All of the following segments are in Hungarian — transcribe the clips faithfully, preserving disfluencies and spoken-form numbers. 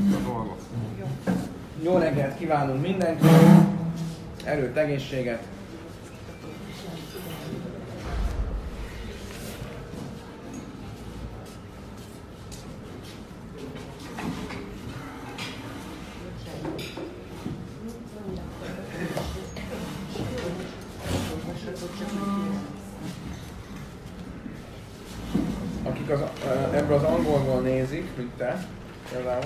a dolgok. Jó reggelt kívánunk mindenkinek, erőt, egészséget. Akik az, ebből az angolból nézik, mint te, például,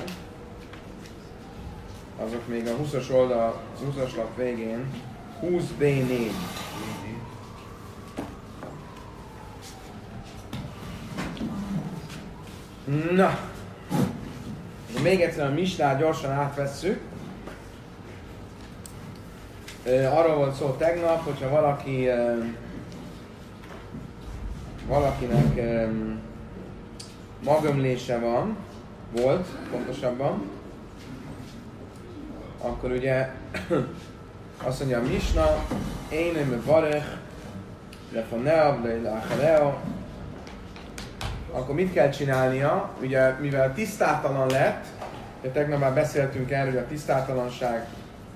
azok még a húszas oldal, az húszas lap végén, húsz bé négy. Na, még egyszer a misnát gyorsan átvesszük. Arról volt szó tegnap, hogyha valaki valakinek magömlése van, volt pontosabban, akkor ugye azt mondja a misna, én nem varech, lefoneab, leilachaleo, akkor mit kell csinálnia? Ugye, mivel tisztátalan lett, de tegnap már beszéltünk erről, hogy a tisztátalanság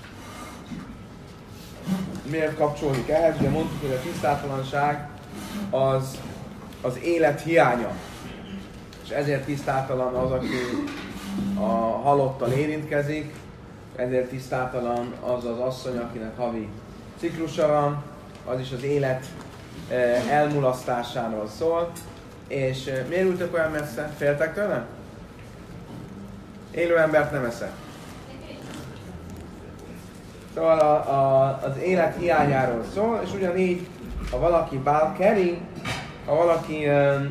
miért kapcsolódik ehhez, ugye mondtuk, hogy a tisztátalanság az az élet hiánya. És ezért tisztátalan az, aki a halottal érintkezik, ezért tisztátalan az az asszony, akinek havi ciklusa van, az is az élet elmulasztásáról szól. És miért ültök olyan messze? Féltek tőle? Élő embert nem eszek. Szóval a, a, az élet hiányáról szól, és ugyanígy, ha valaki bálkeri, ha valakinek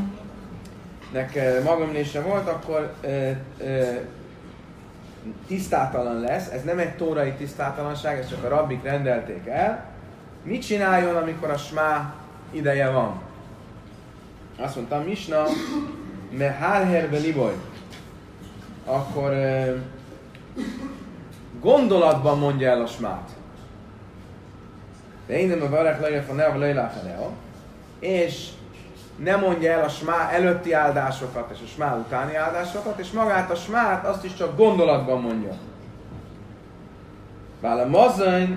magömlése volt, akkor ö, ö, tisztátalan lesz. Ez nem egy tórai tisztátalanság, ezt csak a rabbik rendelték el. Mit csináljon, amikor a smá ideje van? Azt mondta Misna, me hárherbe liboly. Akkor ö, gondolatban mondja el a smát. De én nem a varek lejjel a neva lejláchaneo. És nem mondja el a smá előtti áldásokat és a smá utáni áldásokat, és magát a smát azt is csak gondolatban mondja. Vála mazzain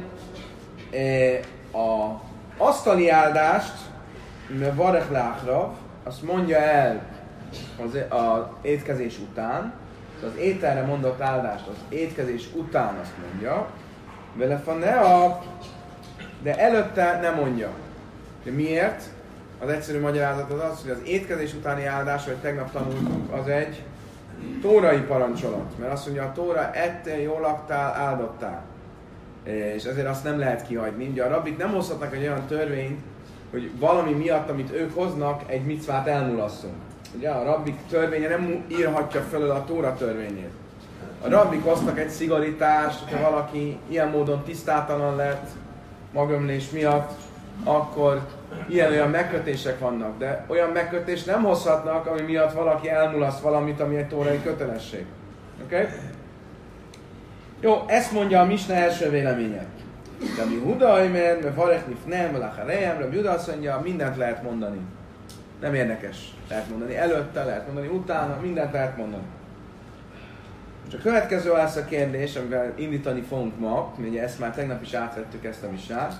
a asztali áldást, mert varek láchrav, azt mondja el az, az étkezés után, az ételre mondott áldást az étkezés után azt mondja, vele fanea, de előtte nem mondja. De miért? Az egyszerű magyarázat az az, hogy az étkezés utáni áldás, vagy tegnap tanultuk, az egy tórai parancsolat. Mert azt mondja, a tóra ettél, jól laktál, áldottál. És ezért azt nem lehet kihagyni. Ugye a rabbik nem hozhatnak egy olyan törvényt, hogy valami miatt, amit ők hoznak, egy micvát elmulasszunk. Ugye a rabbik törvénye nem írhatja föl a tóra törvényét. A rabbik hoztak egy szigorítást, hogyha valaki ilyen módon tisztátalan lett magömlés miatt, akkor ilyen-olyan megkötések vannak, de olyan megkötést nem hozhatnak, ami miatt valaki elmulaszt valamit, ami egy tórai kötelesség. Oké? Okay? Jó, ezt mondja a misna első véleménye. De mi Hudaimén, mert Varechnif nem, Valacharejem, Rabbi Huda azt mondja, mindent lehet mondani. Nem érdekes. Lehet mondani előtte, lehet mondani utána, mindent lehet mondani. És a következő lesz a kérdés, amivel indítani fogunk ma, ugye ezt már tegnap is átvettük ezt a misnát.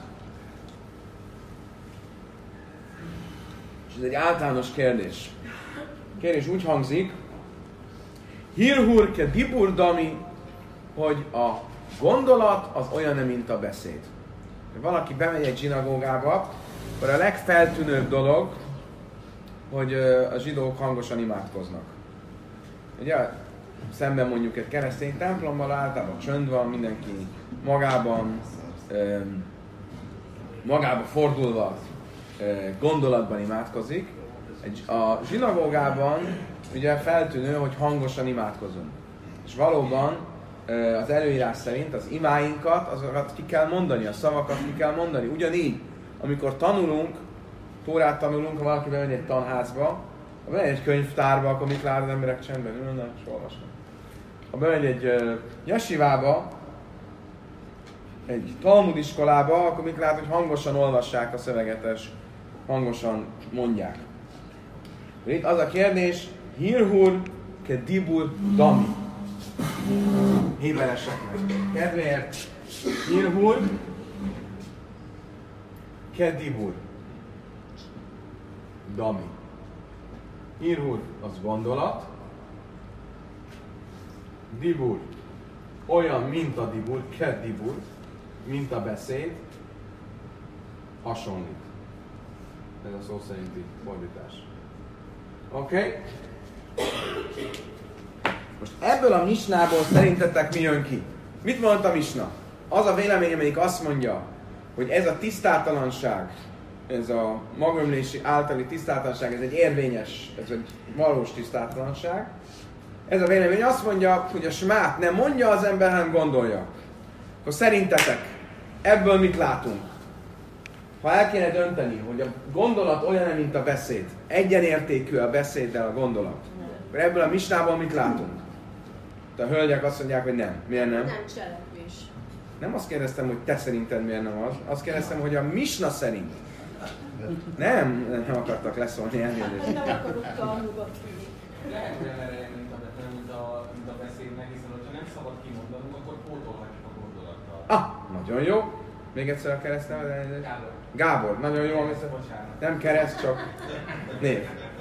És ez egy általános kérdés. A kérdés úgy hangzik, Hirhur ke dibur dami, hogy a gondolat az olyan, mint a beszéd. Ha valaki bemegy egy zsinagógába, akkor a legfeltűnőbb dolog, hogy a zsidók hangosan imádkoznak. Ugye, szemben mondjuk egy keresztény templommal általában csönd van, mindenki magában, magába fordulva gondolatban imádkozik. A zsinagógában ugye feltűnő, hogy hangosan imádkozunk. És valóban az előírás szerint az imáinkat, azokat ki kell mondani, a szavakat ki kell mondani. Ugyanígy, amikor tanulunk, Tórát tanulunk, ha valaki bemegy egy tanházba, ha bemegy egy könyvtárba, akkor mit lát az emberek csendben ülnek és olvasnak. Ha bemegy egy uh, jesivába, egy Talmud iskolába, akkor mit lát, hogy hangosan olvassák a szöveget, és hangosan mondják. Itt az a kérdés, Hirhur ke dibur dami. hébereseknek kedvéért. Irhul, kedivul. Dami. Irhul az gondolat. Divul olyan, mint a divul, kedivul, mint a beszéd, hasonlít. Ez a szó szerinti fordítás. Oké? Okay? Most ebből a misnából szerintetek mi jön ki? Mit mondta a misna? Az a vélemény, amelyik azt mondja, hogy ez a tisztátalanság, ez a magömlési általi tisztátalanság, ez egy érvényes, ez egy valós tisztátalanság. Ez a vélemény azt mondja, hogy a smát nem mondja az ember, hanem gondolja. Akkor szerintetek ebből mit látunk? Ha el kéne dönteni, hogy a gondolat olyan, mint a beszéd, egyenértékű a beszéddel a gondolat, akkor ebből a misnából mit látunk? De a hölgyek azt mondják, hogy nem. Miért nem? Nem cselekvés. Nem azt kérdeztem, hogy te szerinted miért nem az. Azt kérdeztem, hogy a misna szerint. Nem, nem akartak leszólni elnézést. Nem akarok talmulat tudni. Lehet olyan ereje, mint a, mint, a, mint a beszédnek, hiszen ha nem szabad kimondanunk, akkor pótolhatjuk a gondolattal. Ah, nagyon jó. Még egyszer a keresztnevet elnézést. Gábor. Gábor, nagyon jó. Amit... Nem kereszt, csak név.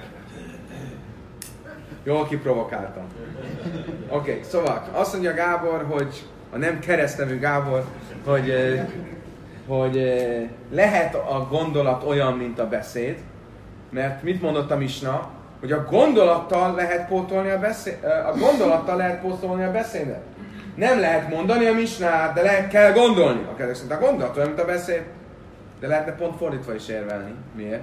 Jól kiprovokáltam. Oké, okay, szóval azt mondja Gábor, hogy a nem keresztnevű Gábor, hogy, hogy lehet a gondolat olyan, mint a beszéd, mert mit mondott a misna? Hogy a gondolattal lehet pótolni a beszéd, a gondolattal lehet pótolni a beszédet. Nem lehet mondani a misnát, de lehet, kell gondolni. A kedves szerint a gondolat olyan, mint a beszéd, de lehetne pont fordítva is érvelni. Miért?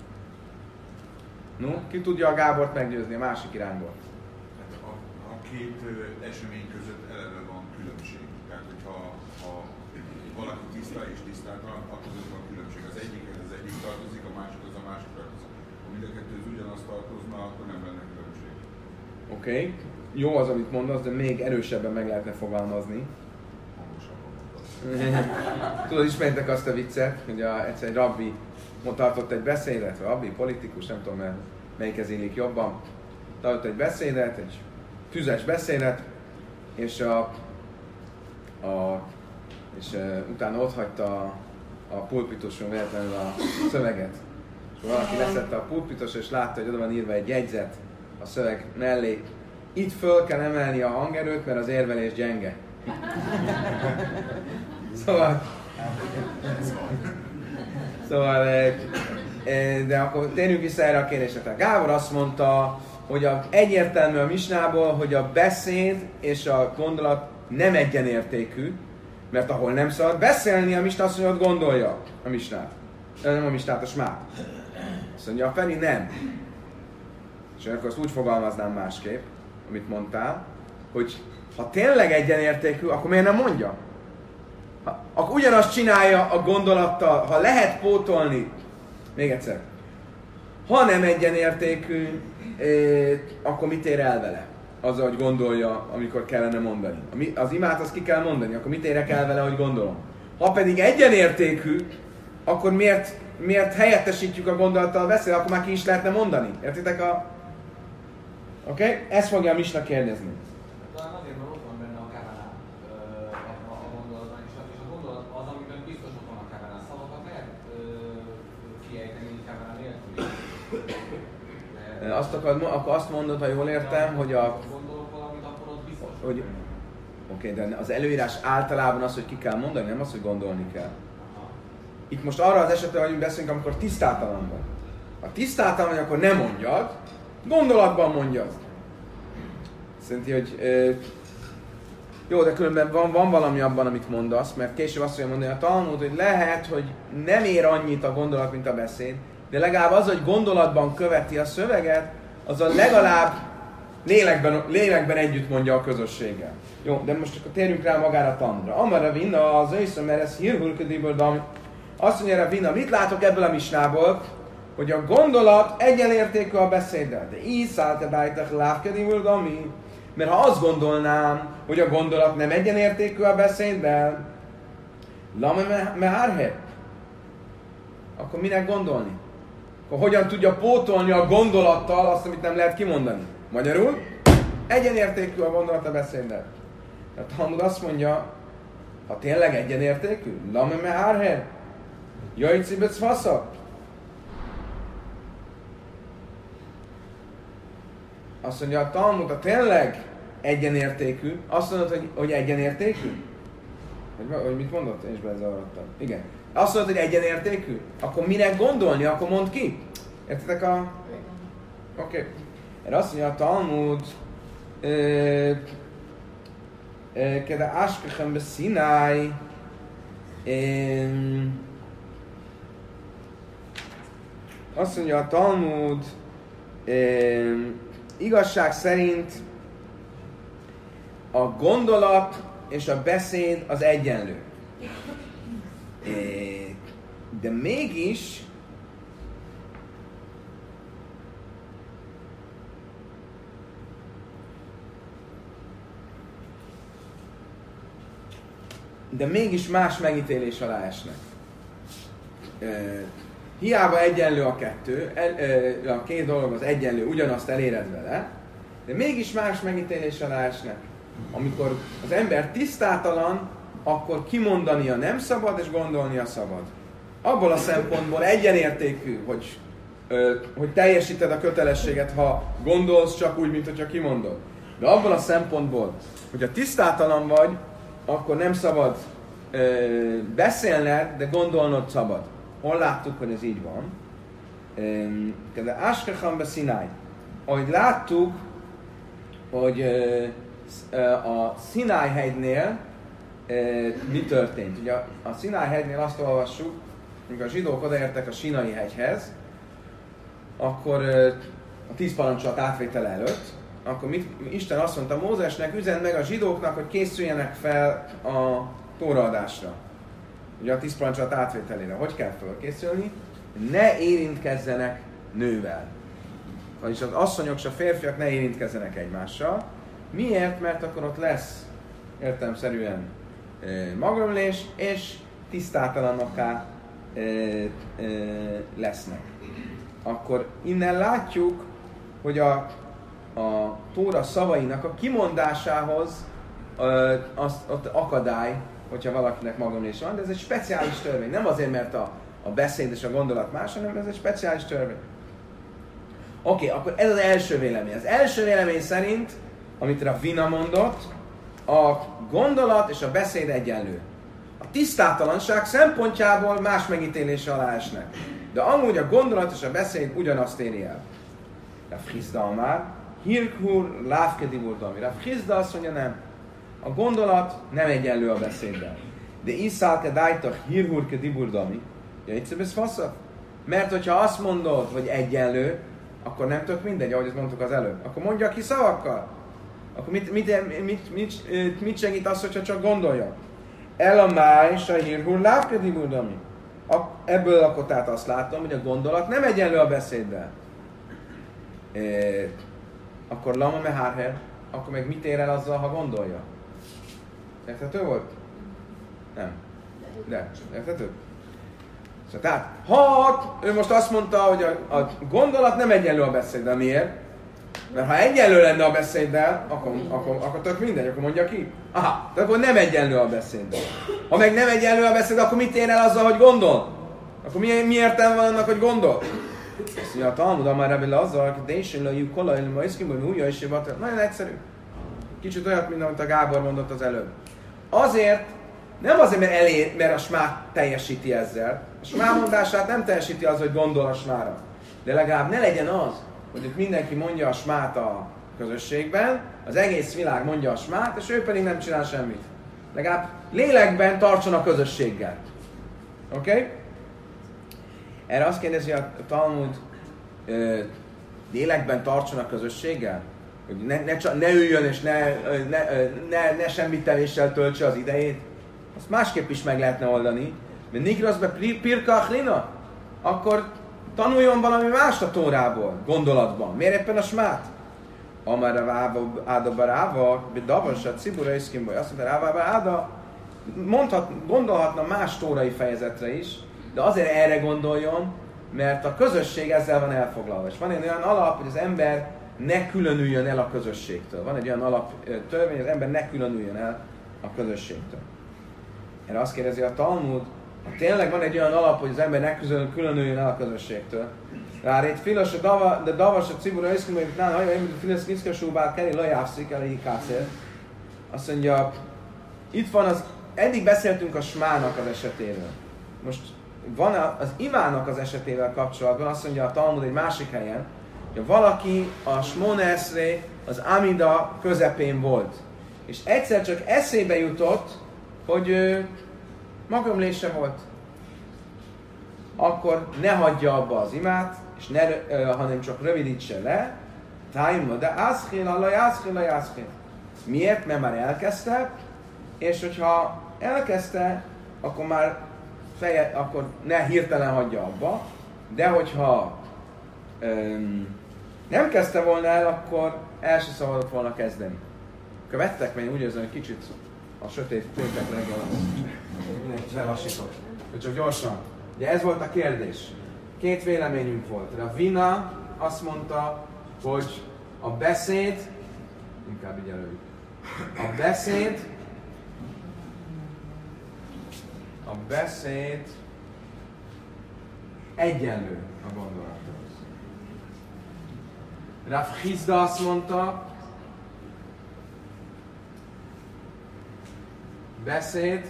No, ki tudja a Gábort meggyőzni a másik irányból? Hát a, a két esemény között eleve van különbség. Tehát, hogyha ha valaki tiszta és tisztátalan, akkor van különbség. Az egyikhez az egyik tartozik, a másik az a másik tartozik. Ha mind a kettő ugyanazt tartozna, akkor nem lenne különbség. Oké. Okay. Jó az, amit mondasz, de még erősebben meg lehetne fogalmazni. Hangosabban mondasz. Tudod, ismertek azt a viccet, hogy a, egyszer egy rabbi tartott egy beszédet, rabbi, politikus, nem tudom, melyikhez illik jobban. Tartott egy beszédet, egy füzes beszédet, és, a, a, és uh, utána ott hagyta a, a pulpituson véletlenül a szöveget. És valaki leszette a pulpitos, és látta, hogy oda van írva egy jegyzet a szöveg mellé. Itt föl kell emelni a hangerőt, mert az érvelés gyenge. Szóval... Szóval... De akkor térjünk vissza erre a kérdésre. Gábor azt mondta, hogy a, egyértelmű a misnából, hogy a beszéd és a gondolat nem egyenértékű, mert ahol nem szabad beszélni, a misna azt mondja, hogy gondolja a misnát. Nem a misnát, a smát. Azt mondja, a Feri nem. És akkor azt úgy fogalmaznám másképp, amit mondtál, hogy ha tényleg egyenértékű, akkor miért nem mondja? Ha, akkor ugyanazt csinálja a gondolattal, ha lehet pótolni, még egyszer, ha nem egyenértékű, eh, akkor mit ér el vele? Azzal, hogy gondolja, amikor kellene mondani. Az imát azt ki kell mondani, akkor mit érek el vele, hogy gondolom? Ha pedig egyenértékű, akkor miért, miért helyettesítjük a gondolattal a beszél, akkor már ki is lehetne mondani. Értitek a... Oké? Okay? Ezt fogja a misna kérdezni. Talán azért, mert ott van benne a kavanah a, a, a gondolatban, és a, és a gondolat az, amiben biztos ott van a kavanah. Szavakat lehet ö, kiejteni kavanah nélkül. Azt akar, akkor azt mondod, ha jól értem, hogy a... Gondolok valamit, akkor ott biztos. Hogy, oké, okay, de az előírás általában az, hogy ki kell mondani, nem az, hogy gondolni kell. Itt most arra az esetre vagyunk beszélünk, amikor tisztátalan van. Ha tisztátalan vagy, akkor nem mondjad, gondolatban mondjad. Szerinti, hogy ö, jó, de különben van, van valami abban, amit mondasz, mert később azt fogja mondani a Talmud, hogy lehet, hogy nem ér annyit a gondolat, mint a beszéd, de legalább az, hogy gondolatban követi a szöveget, az a legalább lélekben, lélekben együtt mondja a közösséggel. Jó, de most akkor térjünk rá magára a Talmudra. Amara vinna az őszön, mert ez hírhulködéből, de azt mondja erre vinna, mit látok ebből a misnából, hogy a gondolat egyenértékű a beszéddel. De így szállt a bájtak lávkediből, dami. Mert ha azt gondolnám, hogy a gondolat nem egyenértékű a beszéddel, lame mehárhe, akkor minek gondolni? Akkor hogyan tudja pótolni a gondolattal azt, amit nem lehet kimondani? Magyarul, egyenértékű a gondolat a beszéddel. A Talmud azt mondja, ha tényleg egyenértékű, lame me árher, jaj cibec fasza. Azt mondja, a Talmud, ha tényleg egyenértékű, azt mondod, hogy, hogy egyenértékű? Hogy, hogy mit mondott? Én is bezavarodtam. Igen. Azt mondod, hogy egyenértékű? Akkor minek gondolni? Akkor mondd ki. Értitek a... Oké. Okay. Erre azt mondja a Talmud, Kede Áskachem be Sinai, azt mondja a Talmud, igazság szerint a gondolat és a beszéd az egyenlő. De mégis de mégis más megítélés alá esnek. Hiába egyenlő a kettő, a két dolog az egyenlő, ugyanazt eléred vele, de mégis más megítélés alá esnek. Amikor az ember tisztátalan, akkor kimondania nem szabad, és gondolnia szabad. Abból a szempontból egyenértékű, hogy, hogy teljesíted a kötelességet, ha gondolsz csak úgy, mint hogyha kimondod. De abból a szempontból, hogyha tisztátalan vagy, akkor nem szabad ö, beszélned, de gondolnod szabad. Hol láttuk, hogy ez így van? De Áskachem be Sinai. Ahogy láttuk, hogy ö, ö, a Sinai hegynél ö, mi történt. Ugye a, a Sinai hegynél azt olvassuk, amikor a zsidók odaértek a Sinai hegyhez, akkor ö, a tíz parancsolat átvétele előtt, akkor mit, Isten azt mondta Mózesnek, üzend meg a zsidóknak, hogy készüljenek fel a tóraadásra. Ugye a tíz parancsolat átvételére. Hogy kell felkészülni? Ne érintkezzenek nővel. Vagyis az asszonyok és a férfiak ne érintkezzenek egymással. Miért? Mert akkor ott lesz értelemszerűen e, magömlés, és tisztátalanokká e, e, lesznek. Akkor innen látjuk, hogy a a Tóra szavainak a kimondásához ö, az, ott akadály, hogyha valakinek magömlés van, de ez egy speciális törvény. Nem azért, mert a, a beszéd és a gondolat más, hanem ez egy speciális törvény. Oké, okay, akkor ez az első vélemény. Az első vélemény szerint, amit Ravina mondott, a gondolat és a beszéd egyenlő. A tisztátalanság szempontjából más megítélése alá esnek. De amúgy a gondolat és a beszéd ugyanazt éri el. Rav Chizda már, Hirkhur, Lávke Diburdami. Rav Chizda azt mondja, nem. A gondolat nem egyenlő a beszéddel. De Iszálke Dájta Hirhurke Diburdami. Ja, itt szebb ez fasza. Mert hogyha azt mondod, hogy egyenlő, akkor nem tök mindegy, ahogy ezt mondtuk az előbb. Akkor mondja ki szavakkal. Akkor mit, mit, mit, mit, mit segít az, hogyha csak gondolja? El a máj, a Hirhur, Lávke Diburdami. Ebből akkor tehát azt látom, hogy a gondolat nem egyenlő a beszéddel. E, akkor lama me hárher, akkor meg mit ér el azzal, ha gondolja? Érthető volt? Nem. De, érthető? Szóval tehát, ha ő most azt mondta, hogy a, a gondolat nem egyenlő a beszéddel, miért? Mert ha egyenlő lenne a beszéddel, akkor, akkor, akkor tök mindegy, akkor mondja ki. Aha, de akkor nem egyenlő a beszéddel. Ha meg nem egyenlő a beszéd, akkor mit ér el azzal, hogy gondol? Akkor mi, mi értelme van annak, hogy gondol? Azt mondja, a Talmud, amár ebből azzal, hogy déjsélőjük kolaj, ma iszkimból, újja és évatel. Nagyon egyszerű. Kicsit olyat, mint amit a Gábor mondott az előbb. Azért, nem azért, mert, elér, mert a smát teljesíti ezzel. A smá mondását nem teljesíti az, hogy gondol a smára. De legalább ne legyen az, hogy itt mindenki mondja a smát a közösségben, az egész világ mondja a smát, és ő pedig nem csinál semmit. Legalább lélekben tartson a közösséggel. Oké? Okay? Erre azt kérdezi a Talmud, ö, lélekben tartson a közösséggel? Hogy ne, ne, ne üljön és ne, ne, ne, ne semmit tevéssel töltse az idejét? Azt másképp is meg lehetne oldani. Mert Nigraszbe Pirka Achlina, akkor tanuljon valami mást a Tórából, gondolatban. Miért éppen a smát? Amara Váva Áda Baráva, Davasa Cibura Iszkimboly. Azt mondta, Rávába Áda mondhat, gondolhatna más tórai fejezetre is, de azért erre gondoljon, mert a közösség ezzel van elfoglalva. És van egy olyan alap, hogy az ember ne különüljön el a közösségtől. Van egy olyan alaptörvény, hogy az ember ne különüljön el a közösségtől. Erre azt kérdezi a Talmud, ha tényleg van egy olyan alap, hogy az ember ne különüljön el a közösségtől. Rárét filas a dava, de davas a cibura iszkuma, hogy nála hajja, hogy filasz niszkasúbál keri lajávszik el egy kácér. Azt mondja, itt van az, eddig beszéltünk a smának az esetéről. Most van az imának az esetével kapcsolatban, azt mondja a Talmud egy másik helyen, hogy valaki a Smoneszré, az Amida közepén volt. És egyszer csak eszébe jutott, hogy ő magömlése volt. Akkor ne hagyja abba az imát, és ne, hanem csak rövidítse le. Tájma, de ászkél, allaj, ászkél, allaj, ászkél. Miért? Mert már elkezdte, és hogyha elkezdte, akkor már feje, akkor ne hirtelen hagyja abba, de hogyha öm, nem kezdte volna el, akkor el se szabadott volna kezdeni. Követtek, mert én úgy érzem, hogy kicsit a sötét péntek reggel az lelassított. Csak gyorsan. Ugye ez volt a kérdés. Két véleményünk volt. Ravina azt mondta, hogy a beszéd, inkább így előjük, a beszéd, a beszéd egyenlő a gondolathoz. Rav Hizda azt mondta, beszéd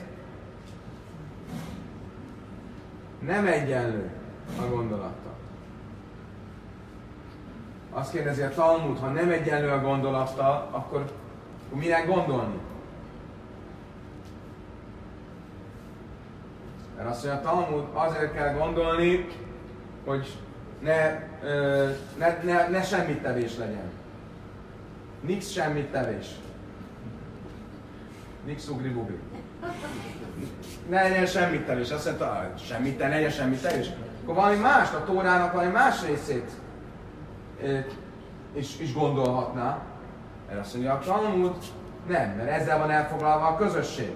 nem egyenlő a gondolattal. Azt kérdezi a Talmud, ha nem egyenlő a gondolattal, akkor mire gondolni? Mert azt mondja a Talmud, azért kell gondolni, hogy ne, ö, ne, ne, ne semmit tevés legyen. Nix semmit tevés. Nix ugri bugri. Ne legyen semmit tevés. Azt mondta, semmit te, legyen semmit tevés. Akkor valami mást, a Tórának valami más részét ö, is, is gondolhatná. Mert azt mondja a Talmud, nem, mert ezzel van elfoglalva a közösség.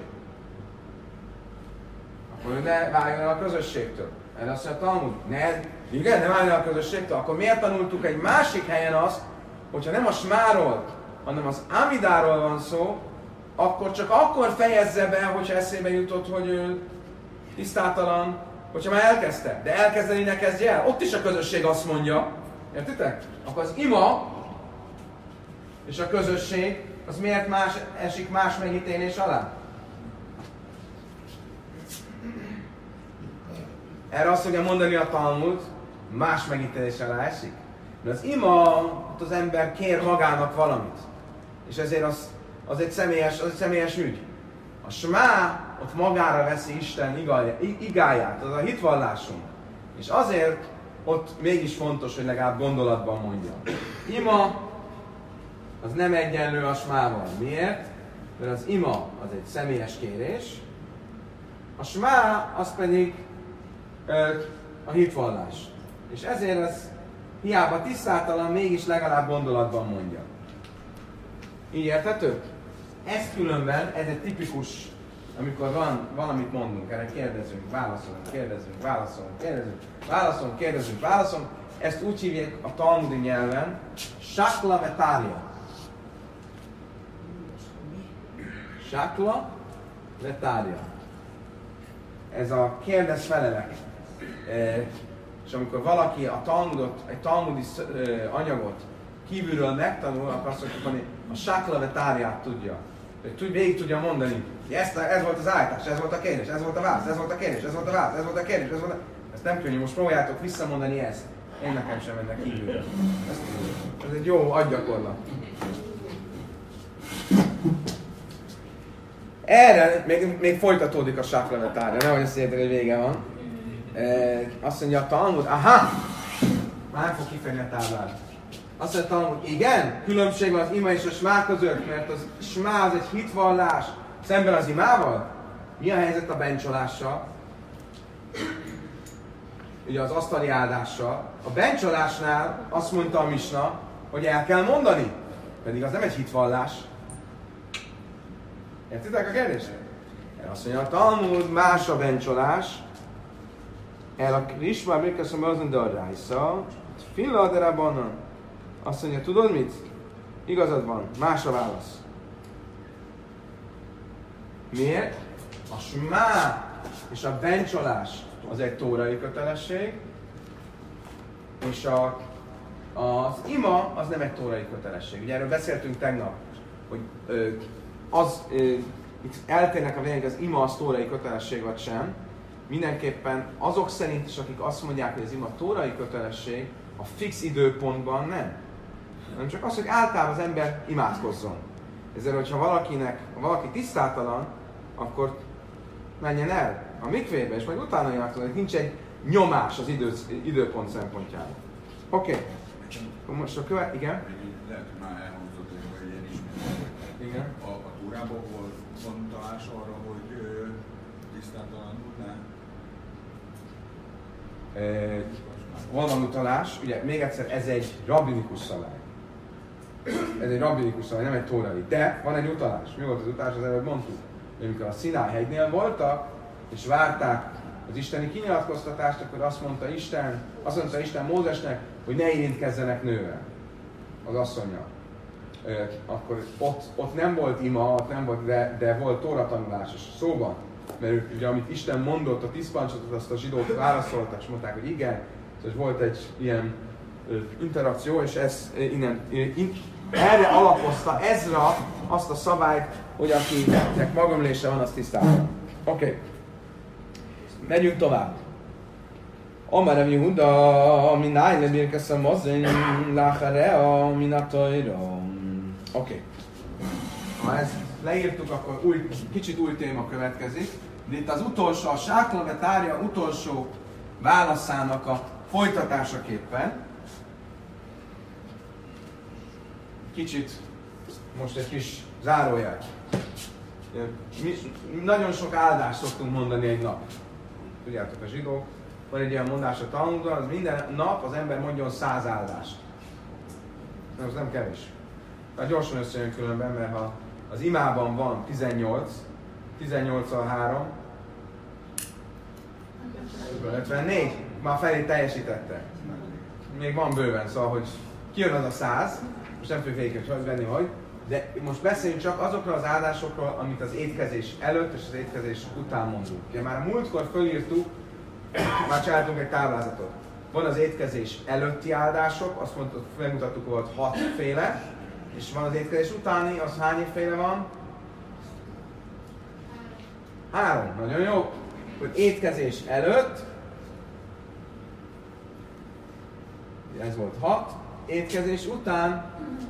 Akkor ne váljon el a közösségtől. Erre azt mondja a Talmud, ne, igen, ne váljon el a közösségtől. Akkor miért tanultuk egy másik helyen azt, hogyha nem a smáról, hanem az amidáról van szó, akkor csak akkor fejezze be, hogyha eszébe jutott, hogy ő tisztátalan, hogyha már elkezdte. De elkezdeni ne kezdje el. Ott is a közösség azt mondja. Értitek? Akkor az ima és a közösség, az miért más, esik más megítélés alá? Erre azt fogja mondani a Talmud, más megítélés alá esik. Mert az ima, ott az ember kér magának valamit. És ezért az, az, egy, személyes, az egy személyes ügy. A smá ott magára veszi Isten igáját, az a hitvallásunk. És azért ott mégis fontos, hogy legalább gondolatban mondja. Ima az nem egyenlő a smával. Miért? Mert az ima az egy személyes kérés, a smá az pedig ö, a hitvallás. És ezért ez hiába tisztátalan, mégis legalább gondolatban mondja. Így érthető? Ez különben, ez egy tipikus, amikor van valamit mondunk, erre kérdezünk, válaszolunk, kérdezünk, válaszolunk, kérdezünk, válaszolunk, kérdezünk, válaszolunk. Ezt úgy hívják a talmudi nyelven, sakla vetária. Sakla vetária. Ez a kérdez-felelek. E, és amikor valaki a talmudot, egy talmudi e, anyagot kívülről megtanul, akkor azt mondjuk, a sakla vetáriát tudja. Hogy végig tudja mondani, hogy ezt, ez volt az állítás, ez volt a kérdés, ez volt a válasz, ez volt a kérdés, ez volt a válasz, ez volt a kérdés, ez volt a... Ezt nem könnyű, most próbáljátok visszamondani ezt. Én nekem sem mennek kívülről. Ez, ez egy jó agygyakorlat. Erre még, még folytatódik a saklevetárja, nehogy azt értek, hogy vége van. E, azt mondja a Talmud, aha! Már fog kifejni a táblát. Azt mondja a Talmud, igen, különbség van az ima és a smá között, mert az smá az egy hitvallás szemben az imával. Mi a helyzet a bencsolással? Ugye az asztali áldással. A bencsolásnál azt mondta a misna, hogy el kell mondani, pedig az nem egy hitvallás. Értitek a kérdést? Azt mondja a Talmud, más a bencsolás. El a Krisma, miközben azon de a rájsza, filla de rabbanon. Azt mondja, tudod mit? Igazad van, más a válasz. Miért? A smá és a bencsolás az egy tórai kötelesség, és a, az ima az nem egy tórai kötelesség. Ugye erről beszéltünk tegnap, hogy ö, az, ö, itt eltérnek a vélemények, az ima az tórai kötelesség vagy sem. Mindenképpen azok szerint is, akik azt mondják, hogy az ima tórai kötelesség, a fix időpontban nem. Nem csak az, hogy általában az ember imádkozzon. Ezért, hogyha valakinek, ha valaki tisztátalan, akkor menjen el a mikvébe, és majd utána imádkozzon. Nincs egy nyomás az idő, időpont szempontjából. Oké. Okay. Most a követ... Igen? Lehet, hogy már elhangzott, hogy ilyen ismét. Igen. A, a túrában volt van találás arra, hogy ö, tisztátalanul ne? E, van van utalás, ugye még egyszer, ez egy rabbinikus szabály. Ez egy rabbinikus szabály, nem egy tórai. De van egy utalás. Mi volt az utalás? Az előbb mondtuk. Amikor a Szináj hegynél voltak, és várták az isteni kinyilatkoztatást, akkor azt mondta Isten, azt mondta Isten Mózesnek, hogy ne érintkezzenek nővel, az asszonya. Akkor ott, ott nem volt ima, ott nem volt, de, de volt tóra tanulás is szóban. Mert ugye amit Isten mondott, a tíz parancsolatot, azt a zsidók válaszoltak, és mondták, hogy igen. És volt egy ilyen interakció, és ez innen, in, erre alapozta Ezra azt a szabályt, hogy akinek magömlése van, az tisztában. Oké. Okay. Megyünk tovább. Amerem Yehuda, min ájle birkeszem mozzin, lácharea, min a tojrom. Oké. Ha ezt leírtuk, akkor új, kicsit új téma következik. De itt az utolsó, a sáklavetárja utolsó válaszának a folytatásaképpen. Kicsit, most egy kis zárójel. Mi, nagyon sok áldást szoktunk mondani egy nap. Tudjátok, a zsidók, van egy ilyen mondás a Talmudban, az minden nap az ember mondjon száz áldást. Ez nem kevés. Tehát gyorsan összejön különben, mert ha az imában van tizennyolc, tizennyolccal három, ötvennégy, már felé teljesítette. Még van bőven, szóval, hogy kijön az a száz, most nem tudjuk végig venni, hogy, de most beszéljünk csak azokról az áldásokról, amit az étkezés előtt és az étkezés után mondunk. Ugye már a múltkor fölírtuk, már csináltunk egy táblázatot. Van az étkezés előtti áldások, azt mondtuk, megmutattuk, volt hatféle, és van az étkezés utáni, az hányféle van? Három. Nagyon jó. Hogy étkezés előtt, ez volt hat, étkezés után,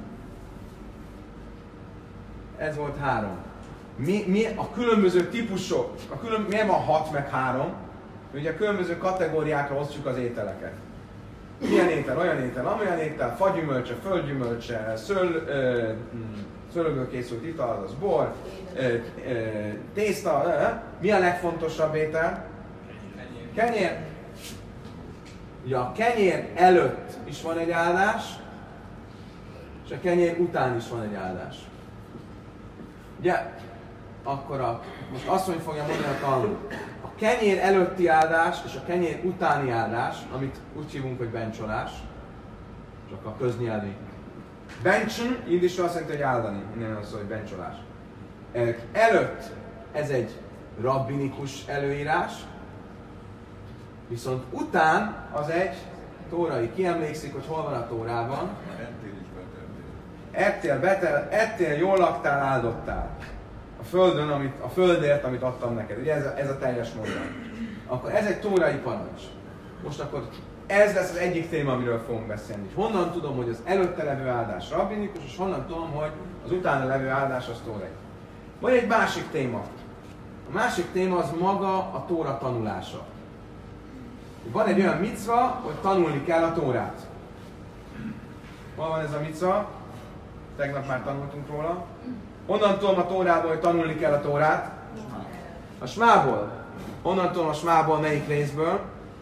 ez volt három. Mi, mi a különböző típusok, a külön, miért van hat meg három? Ugye a különböző kategóriákra osztjuk az ételeket. Milyen étel, olyan étel, amolyan étel, fagyümölcse, földgyümölcse, szöl, ö, szőlőből készült ital, az bor, ö, ö, tészta, ö, mi a legfontosabb étel? Kenyér. Ugye a kenyér előtt is van egy áldás, és a kenyér után is van egy áldás. Ugye, akkor a, most azt mondja, fogja mondani a Talmud. A kenyér előtti áldás és a kenyér utáni áldás, amit úgy hívunk, hogy bencsolás, csak a köznyelvi. Bencsen, indisra azt jelenti, hogy áldani, innen az, hogy bencsolás. Előtt ez egy rabbinikus előírás, viszont után az egy tórai. Ki emlékszik, hogy hol van a Tórában? Ettél is beteltél. Ettél, betel, ettél, jól laktál, áldottál. A földön, amit, a földért, amit adtam neked. Ugye ez a, ez a teljes mondat. Akkor ez egy tórai parancs. Most akkor ez lesz az egyik téma, amiről fogunk beszélni. Honnan tudom, hogy az előtte levő áldás rabbinikus, és honnan tudom, hogy az utána levő áldás az tórai. Vagy egy másik téma. A másik téma az maga a Tóra tanulása. Van egy olyan micva, hogy tanulni kell a Tórát. Hol van ez a micva? Tegnap már tanultunk róla. Honnan tudom a Tórából, hogy tanulni kell a Tórát? A Smából. Honnan tudom a Smából melyik részből?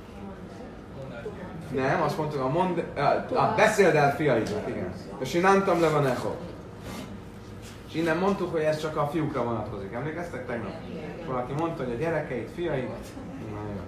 Nem, azt mondtuk, a mond... Ah, beszéld el fiaidnak, igen. És én nem tudom, le van echo. És innen mondtuk, hogy ez csak a fiúkra vonatkozik. Emlékeztek tegnap? És valaki mondta, hogy a gyerekeit, fiait. Na jó.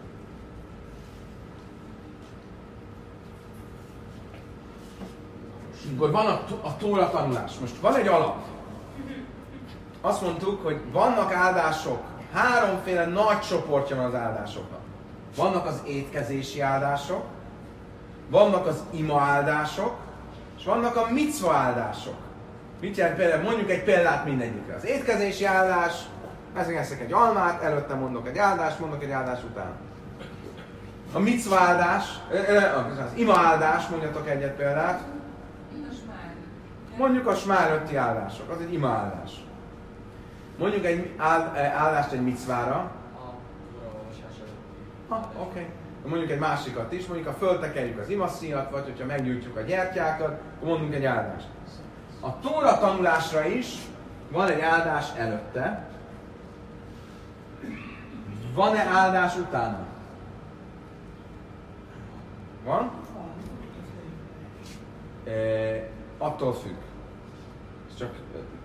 Akkor van a, a Tóra tanulás. Most van egy alap. Azt mondtuk, hogy vannak áldások, háromféle nagy csoportja van az áldásoknak. Vannak az étkezési áldások, vannak az ima áldások, és vannak a micva áldások. Mit jelent például? Mondjuk egy példát mindegyikre. Az étkezési áldás, eszek egy almát, előtte mondok egy áldást, mondok egy áldás után. A micva áldás, az ima áldás, mondjatok egyet példát. Mondjuk a smárötti áldások, az egy ima áldás. Mondjuk egy áldást egy micvára. Ha, oké. Okay. Mondjuk egy másikat is, mondjuk ha föltekerjük az imaszíjat, vagy hogyha meggyújtjuk a gyertyákat, akkor mondunk egy áldást. A Tóra tanulásra is van egy áldás előtte. Van-e áldás utána? Van? E, attól függ. Ez csak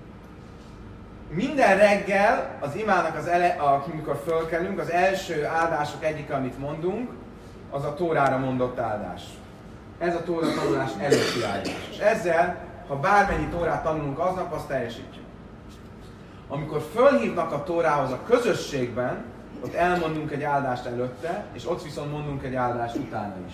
minden reggel az imának az ele, amikor fölkelünk, az első áldások egyik, amit mondunk, az a Tórára mondott áldás. Ez a Tóra tanulás előtti áldás. És ezzel, ha bármennyi Tórát tanulunk aznap, azt teljesítjük. Amikor fölhívnak a Tórához a közösségben, ott elmondunk egy áldást előtte, és ott viszont mondunk egy áldást utána is.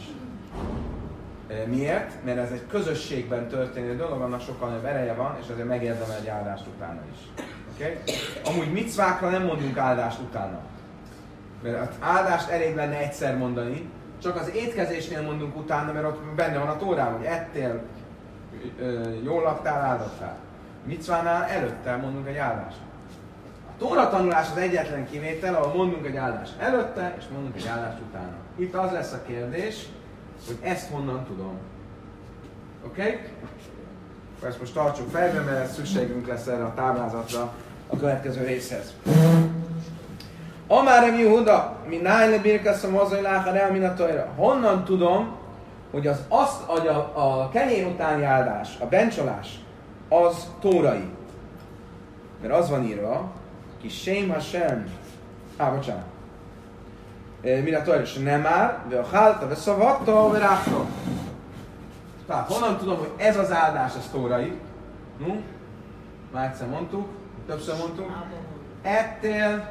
Miért? Mert ez egy közösségben történő dolog, annak sokkal nagyobb ereje van, és azért megérdemel egy áldást utána is. Okay? Amúgy micvákra nem mondunk áldást utána. Mert az áldást elég lenne egyszer mondani, csak az étkezésnél mondunk utána, mert ott benne van a Tórában, hogy ettél, jól laktál, áldottál. Micvánál előtte mondunk egy áldást. A Tóra tanulás az egyetlen kivétel, ahol mondunk egy áldást előtte, és mondunk egy áldást utána. Itt az lesz a kérdés, hogy ezt honnan tudom. Oké? Okay? Ezt most tartsuk fejben, mert szükségünk lesz erre a táblázatra a következő részhez. Amárem Yehuda, mi nájle birkasszom hozzá, hogy láhar el min a tojra. Honnan tudom, hogy az azt, a, a kenyér utáni áldás, a bencsolás, az tórai. Mert az van írva, ki Shem Hashem, á, bocsánat. Min a tojra, és nem már, ve a hálta, ve szavatta, ve ráhta. Tehát honnan tudom, hogy ez az áldás az tórai? No? Már egyszer mondtuk, többször mondtuk. Ettél,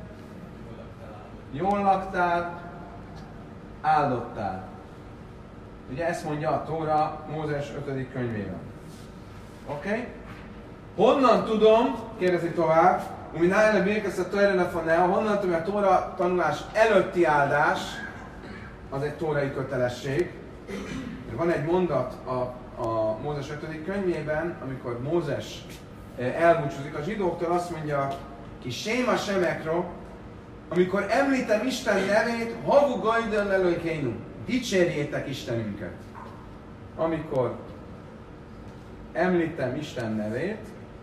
jól laktál, áldottál. Ugye ezt mondja a Tóra Mózes ötödik könyvében. Oké? Okay? Honnan tudom, kérdezi tovább, hogy nájra békesz a Tóra honnan tudom, hogy a Tóra tanulás előtti áldás az egy tórai kötelesség. Van egy mondat a, a Mózes ötödik könyvében, amikor Mózes elbúcsúzik a zsidóktól, azt mondja, ki Séma Semekro, amikor említem Isten nevét, havu gajdel előkénu, dicsérjétek Istenünket. Amikor említem Isten nevét,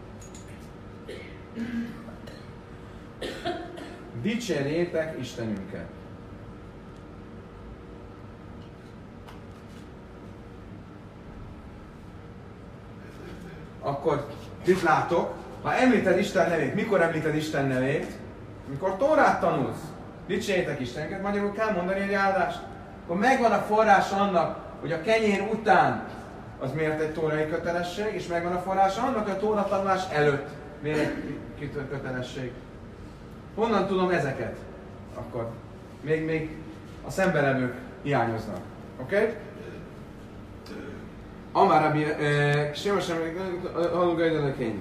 dicsérjétek Istenünket. Akkor mit látok? Ha említed Isten nevét, mikor említed Isten nevét? Mikor Tórát tanulsz. Dicsérjétek Istenünket, magyarul kell mondani egy áldást. Akkor megvan a forrás annak, hogy a kenyér után az miért egy tórai kötelesség, és megvan a forrás annak, hogy a Tóra tanulás előtt miért egy kötelesség. Honnan tudom ezeket? Akkor még, még a szembelevők hiányoznak. Oké? Okay? Amárabi, Séma sem halugajdelőkény.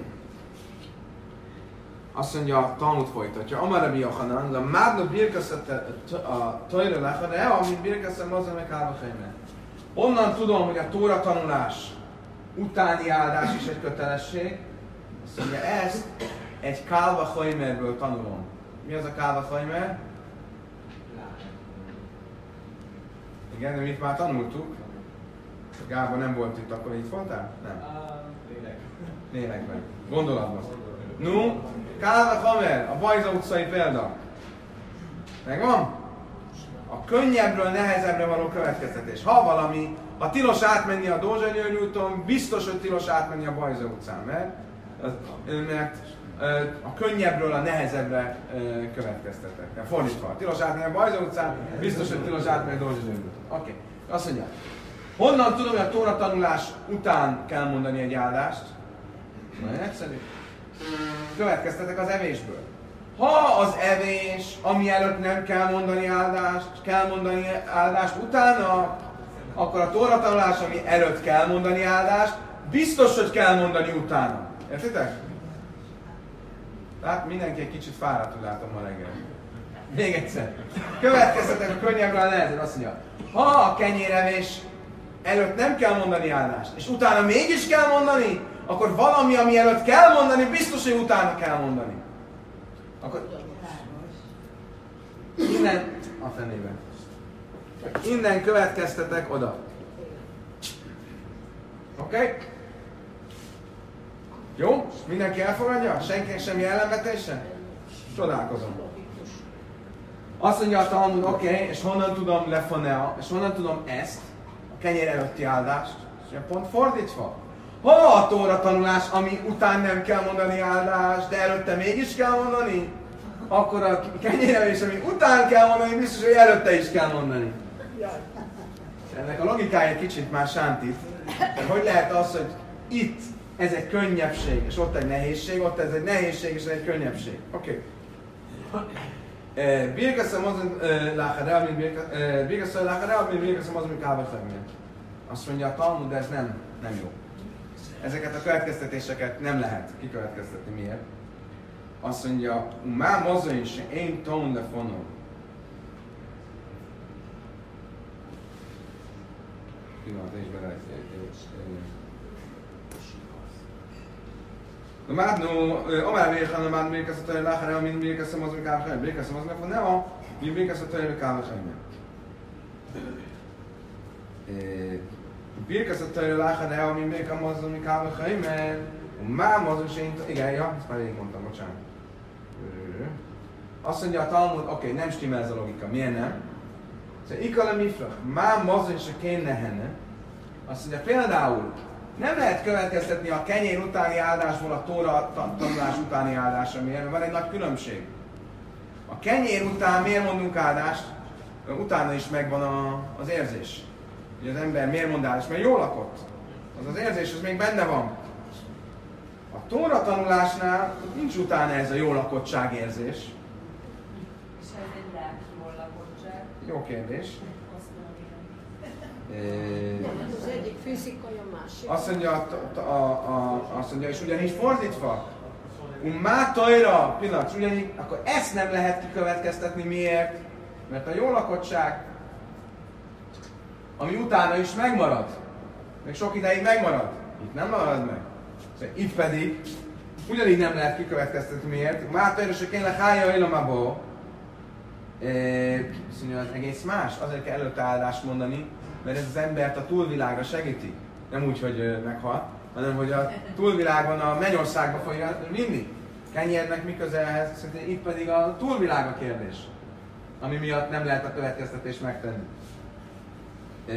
Azt mondja, a Talmud folytatja. Amárabi Yochanan, a mádna birkaszat a tojra lechad, de amit birkaszat mozzá meg hálvachajmen. Onnan tudom, hogy a Tóra tanulás utáni áldás is egy kötelesség. Azt mondja, ezt egy kálvachajmerből tanulom. Mi az a kálvachajmer? Igen, de mit már tanultuk. Gábor nem volt itt, akkor itt voltál? Nem. Lélek. Lélekben. Gondolatban. No, Kálva Hamer, a Bajza utcai példa. Megvan? A könnyebbről nehezebbre való következtetés. Ha valami, ha tilos átmenni a Dózsa György úton, biztos, hogy tilos átmenni a Bajza utcán, mert, mert a könnyebbről a nehezebbre következtetek. Fordítva, tilos átmenni a Bajza utcán, biztos, hogy tilos átmenni a Dózsa György úton. Oké, okay. Azt mondja, Honnan tudom, hogy a tóra tanulás után kell mondani egy áldást? Nagyon egyszerű. Következtetek az evésből. Ha az evés, ami előtt nem kell mondani áldást, kell mondani áldást utána, akkor a tóra tanulás, ami előtt kell mondani áldást, biztos, hogy kell mondani utána. Értitek? Tehát mindenki egy kicsit fáradt, hogy látom ma reggel. Még egyszer. Következtetek a könnyebbről a nehezebb. Azt mondja, ha a kenyérevés előtt nem kell mondani áldást, és utána mégis kell mondani, akkor valami, ami előtt kell mondani, biztos, hogy utána kell mondani. Akkor innen a fenében. Innen következtetek oda. Oké? Okay? Jó? Mindenki elfogadja? Senkinek semmi ellenvetése? Csodálkozom. Azt mondja a Talmud, oké, okay, és honnan tudom lefonea, és honnan tudom ezt, a kenyér előtti áldást? És pont fordítva. Ha a tóra tanulás, ami után nem kell mondani áldást, de előtte mégis kell mondani, akkor a kenyérevés, ami után kell mondani, biztos, hogy előtte is kell mondani. Ennek a logikája egy kicsit már sántít. De hogy lehet az, hogy itt ez egy könnyebbség, és ott egy nehézség, ott ez egy nehézség, és ez egy könnyebbség. Oké. Birkaszom azon lácharel, mint birkaszom lácharel, mint birkaszom azon, mint kábelfegnél. Azt mondja a Talmud, de ez nem, nem jó. Ezeket a következtetéseket nem lehet kikövetkeztetni. Miért? Azt mondja, má mozoin se én tón de fonom. Pillanat, és bele למדנו, אומר אביך, למד ברכס התורה לאחריה, מן ברכס המוז מקו החיים. ברכס המוז לפונהו, מן ברכס התורה מקו החיים. ברכס התורה לאחריה, מן ברכס המוז מקו החיים. ומה המוז שאין... Igen, ja, ezt már végig mondtam, bocsánat. Azt mondja a Talmud, oké, okay, nem stimmel ez a logika. Miért nem? Szóval ikala mifra, má mozin se kéne henne. Azt mondja, például nem lehet következtetni a kenyér utáni áldásból a tóra tanulás utáni áldásra. Miért? Van egy nagy különbség. A kenyér után miért mondunk áldást? Utána is megvan a, az érzés. Hogy az ember miért mond áldást? Mert jól lakott. Az az érzés, az még benne van. A tóra tanulásnál nincs utána ez a jó lakottság érzés. És ez egy lelki jól lakottság. Jó kérdés. Az egyik fizikai, a másik. Azt mondja, a, a, a, azt mondja, és ugyanígy fordítva. Má tajra, pillanat, ugyanígy, akkor ezt nem lehet kikövetkeztetni. Miért? Mert a jó lakottság, ami utána is megmarad, még sok ideig megmarad, itt nem marad meg. Szóval itt pedig ugyanígy nem lehet kikövetkeztetni. Miért? Má tajra se kéne hája ilomából. Azt mondja, az egész más. Azért kell előtte áldást mondani, mert ez az embert a túlvilágra segíti. Nem úgy, hogy meghal, hanem hogy a túlvilágon, a mennyországba fogja vinni. Kenyérnek mi köze ehhez? Szerintem itt pedig a túlvilág a kérdés, ami miatt nem lehet a következtetést megtenni. E...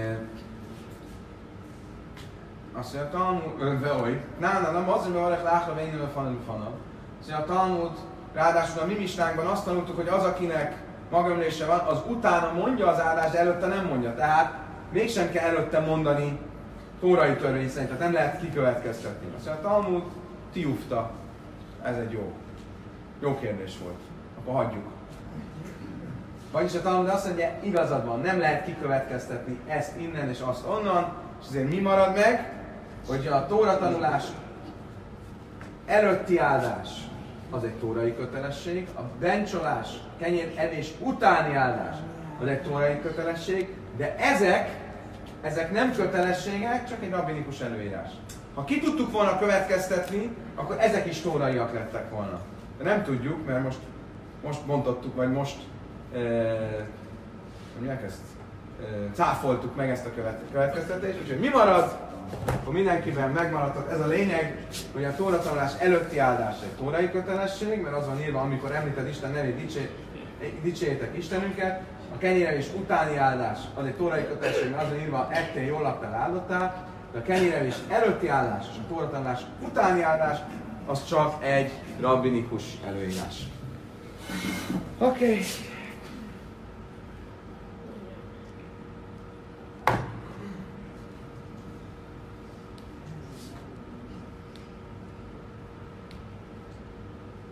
Azt mondja, a Talmud, veoly, nána, nem az, hogy valaki láhra vénynőve fanul fanal. Azt mondja, a Talmud, ráadásul a mi misnánkban azt tanultuk, hogy az, akinek magamlése van, az utána mondja az áldást, de előtte nem mondja. Tehát mégsem kell előtte mondani tórai törvény szerint, tehát nem lehet kikövetkeztetni. Azt mondja, a Talmud tiufta. Ez egy jó. Jó kérdés volt. Akkor hagyjuk. Vagyis a Talmud azt mondja, igazad van, nem lehet kikövetkeztetni ezt innen és azt onnan, és azért mi marad meg, hogy a tóra tanulás előtti áldás az egy tórai kötelesség, a bencsolás, kenyér evés utáni áldás az egy tórai kötelesség, de ezek, ezek nem kötelességek, csak egy rabbinikus előírás. Ha ki tudtuk volna következtetni, akkor ezek is tóraiak lettek volna. De nem tudjuk, mert most, most bontottuk, vagy most e, mondják ezt, e, cáfoltuk meg ezt a következtetést, úgyhogy mi marad? Akkor mindenkiben megmaradhat ez a lényeg, hogy a tóratanulás előtti áldás egy tórai kötelesség, mert az van írva, amikor említed Isten nevét, dicsé, dicsérjétek Istenünket, a kenyérevés utáni áldás az egy tórai kötelesség, mert az van írva, ettél, jól laktál, áldottál, de a kenyérevés előtti áldás és a tóratanulás utáni áldás az csak egy rabbinikus előírás. Oké. Okay.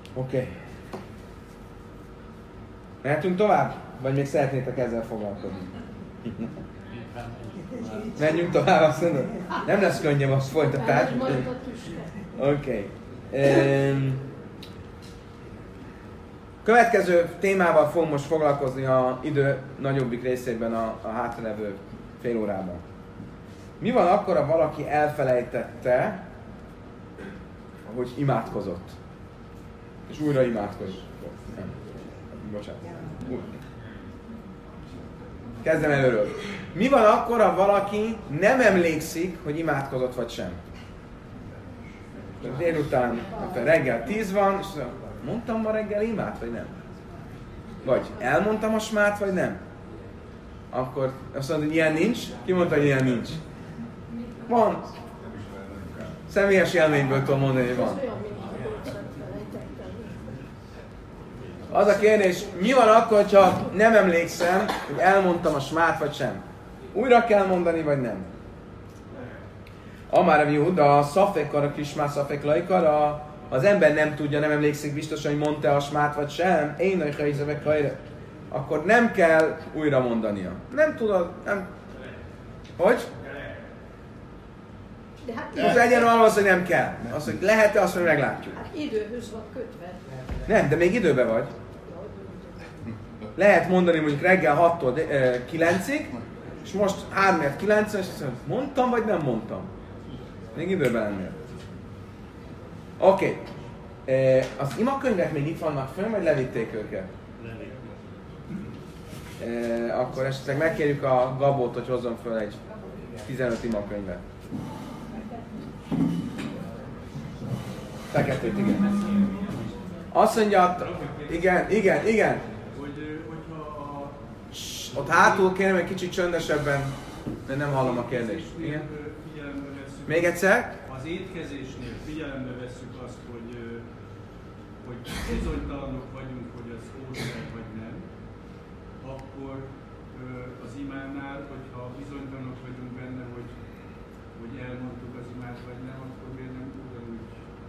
Oké. Okay. Mehetünk tovább? Vagy még szeretnétek ezzel foglalkozni? Menjünk tovább, azt mondod? Nem lesz könnyebb az folytatás. Oké. Okay. Um, következő témával fogunk most foglalkozni a idő nagyobbik részében a, a hátralevő fél órában. Mi van akkor, ha valaki elfelejtette, hogy imádkozott? És újra imádkozott. Nem. Bocsánat. Újra. Kezdem előről. Mi van akkor, ha valaki nem emlékszik, hogy imádkozott vagy sem? Délután, reggel tíz van, és mondtam ma reggel imát, vagy nem? Vagy elmondtam a smát, vagy nem? Akkor azt mondod, hogy ilyen nincs? Ki mondta, hogy ilyen nincs? Van. Személyes élményből tudom mondani, hogy van. Az a kérdés, mi van akkor, ha nem emlékszem, hogy elmondtam a smát, vagy sem? Újra kell mondani, vagy nem? Amár a Júda, a szafekar, a kismá szafeklajkar, az ember nem tudja, nem emlékszik biztosan, hogy mondta a smát, vagy sem, én a helyzevek hajra, akkor nem kell újra mondania. Nem tudod, nem... Hogy? De hát az legyen arról az, hogy nem kell. Az, hogy lehet-e, azt, hogy meglátjuk. Hát időhöz van kötve. Nem, de még időben vagy. Lehet mondani mondjuk reggel hattól kilencig, és most háromnegyed kilencre, és azt mondom, mondtam vagy nem mondtam? Még időben lennél. Oké. Okay. Az imakönyvek még itt vannak fönn, vagy levitték őket? E, akkor esetleg megkérjük a Gabót, hogy hozzon föl egy tizenöt imakönyvet. Feketét, igen. Azt mondja, igen, igen, igen. Hogy, hogyha a... Ss, ott hátul kérem egy kicsit csöndesebben, de nem hallom a kérdést. Igen? Még egyszer? Az étkezésnél figyelembe vesszük azt, hogy, hogy bizonytalanok vagyunk, hogy az kóser vagy nem, akkor az imánál, hogyha bizonytalanok vagyunk benne, hogy, hogy elmondtuk az imát vagy nem, akkor miért nem ugyanúgy?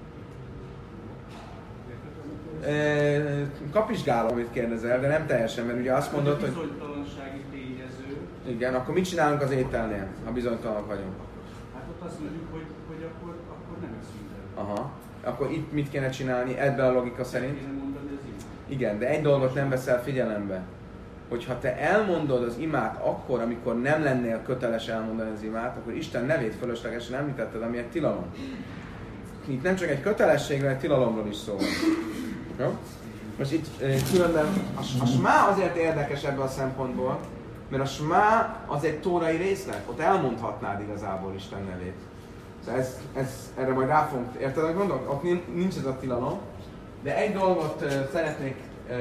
E, kapizsgálom, amit kérdezel, de nem teljesen, mert ugye azt mondod, hogy... bizonytalansági tényező. Igen, akkor mit csinálunk az ételnél, ha bizonytalanok vagyunk? Hát ott azt mondjuk, hogy, hogy akkor, akkor nem eszünk el. Aha. Akkor itt mit kéne csinálni ebben a logika szerint? Igen, de egy dolgot nem veszel figyelembe. Hogyha te elmondod az imát akkor, amikor nem lennél köteles elmondani az imát, akkor Isten nevét fölöslegesen említetted, ami egy tilalom. Itt nem csak egy kötelességről, egy tilalomról is szól. Jó? Most itt különben a, a smá azért érdekes ebből a szempontból, mert a smá az egy tórai részlet, ott elmondhatnád igazából Isten nevét. Szóval ez, ez, erre majd rá fogunk, érted, hogy mondom? Ott nincs ez a tilalom, de egy dolgot uh, szeretnék uh,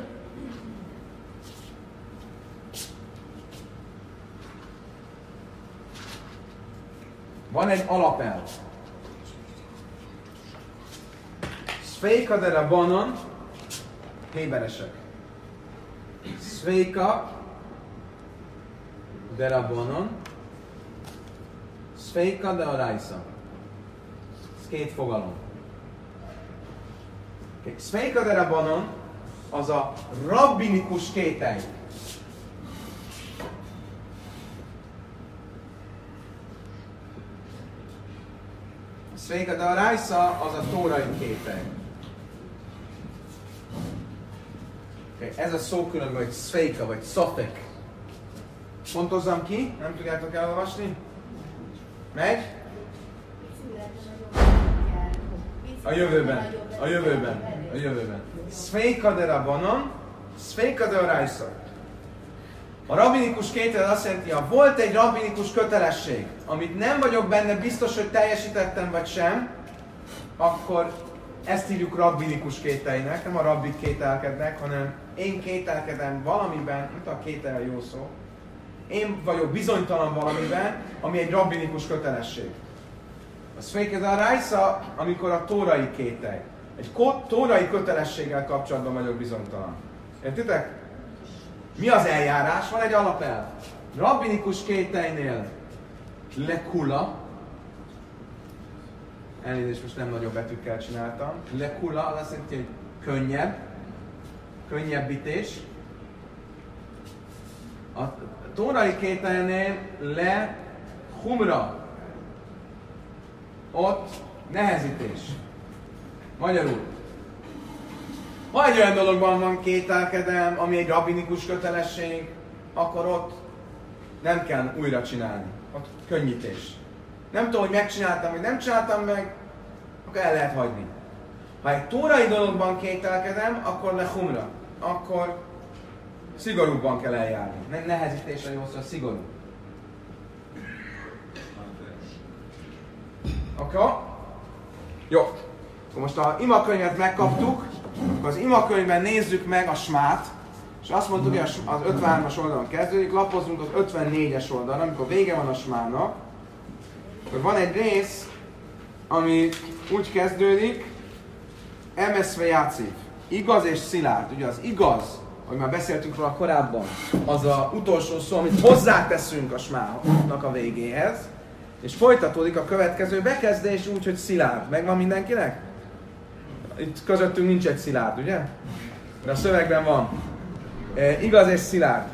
van egy alapelv. Szféka de rabbanon, héberesek. Szféka de rabbanon, szféka de araisa. Ez két fogalom. Szféka de rabbanon az a rabbinikus kételj. Szféka de araisa az a tórai kételj. Okay. Ez a szó különben, hogy szféka vagy szafek. Pontozzam ki, nem tudjátok elolvasni? Megy? A jövőben, a jövőben, a jövőben. Szféka de rabbanon, szféka de araisa. A rabbinikus kétel azt jelenti, ha volt egy rabbinikus kötelesség, amit nem vagyok benne biztos, hogy teljesítettem vagy sem, akkor ezt hívjuk rabbinikus kételjnek, nem a rabbik kételkednek, hanem én kételkedem valamiben, mint a kétel jó szó, én vagyok bizonytalan valamiben, ami egy rabbinikus kötelesség. A szféka de araisa, amikor a tórai kételj. Egy tórai kötelességgel kapcsolatban vagyok bizonytalan. Értitek? Mi az eljárás? Van egy alapelv. Rabbinikus kételynél lekula, elnézést, most nem nagyobb betűkkel csináltam. Lekula az azt jelenti, hogy könnyebb, könnyebbítés. A tórai kételnél le humra, ott nehezítés. Magyarul. Ha egy olyan dologban van kételkedem, ami egy rabbinikus kötelesség, akkor ott nem kell újra csinálni. Ott könnyítés. Nem tudom, hogy megcsináltam, vagy nem csináltam meg, akkor el lehet hagyni. Ha egy tórai dologban kételkedem, akkor le humra. Akkor szigorúbban kell eljárni. Nem nehezítésre jó szó, szigorú. Oké? Okay. Jó. Most a imakönyvet megkaptuk, akkor az imakönyvben nézzük meg a smát, és azt mondtuk, hogy az ötvenhármas oldalon kezdődik, lapozunk az ötvennégyes oldalon, amikor vége van a smának, akkor van egy rész, ami úgy kezdődik, emeszve játszik, igaz és szilárd. Ugye az igaz, ahogy már beszéltünk róla korábban, az az utolsó szó, amit hozzáteszünk a smának a végéhez, és folytatódik a következő bekezdés úgy, hogy szilárd. Megvan mindenkinek? Itt közöttünk nincs egy szilárd, ugye? De a szövegben van. E, igaz és szilárd.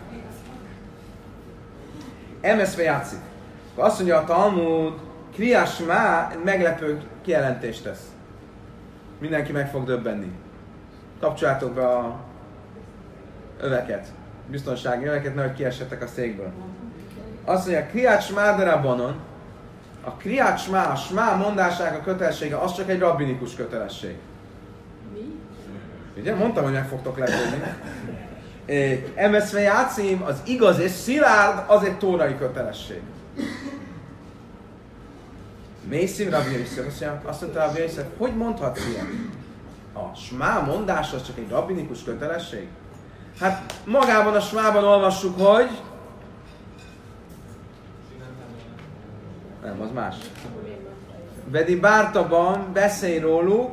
Emeszve játszik. Azt mondja a Talmud, kriás má meglepő kijelentést tesz. Mindenki meg fog döbbenni. Kapcsoljátok be a öveket. Biztonsági öveket, nehogy kiessetek a székből. Azt mondja, kriás má de rabbanon. A kriás má, a smá mondásának a kötelessége, az csak egy rabbinikus kötelesség. Mi? Ugye? Mondtam, hogy meg fogtok lepődni. Emeszve játszim, az igaz és szilárd, az egy tórai kötelesség. Mészim Rabbi Yosef, azt mondta Rabbi Yosef, hogy mondhatsz ilyen? A smá mondása az csak egy rabbinikus kötelesség? Hát magában a smában olvassuk, hogy... Nem, az más. Vedi Bártaban beszélj róluk,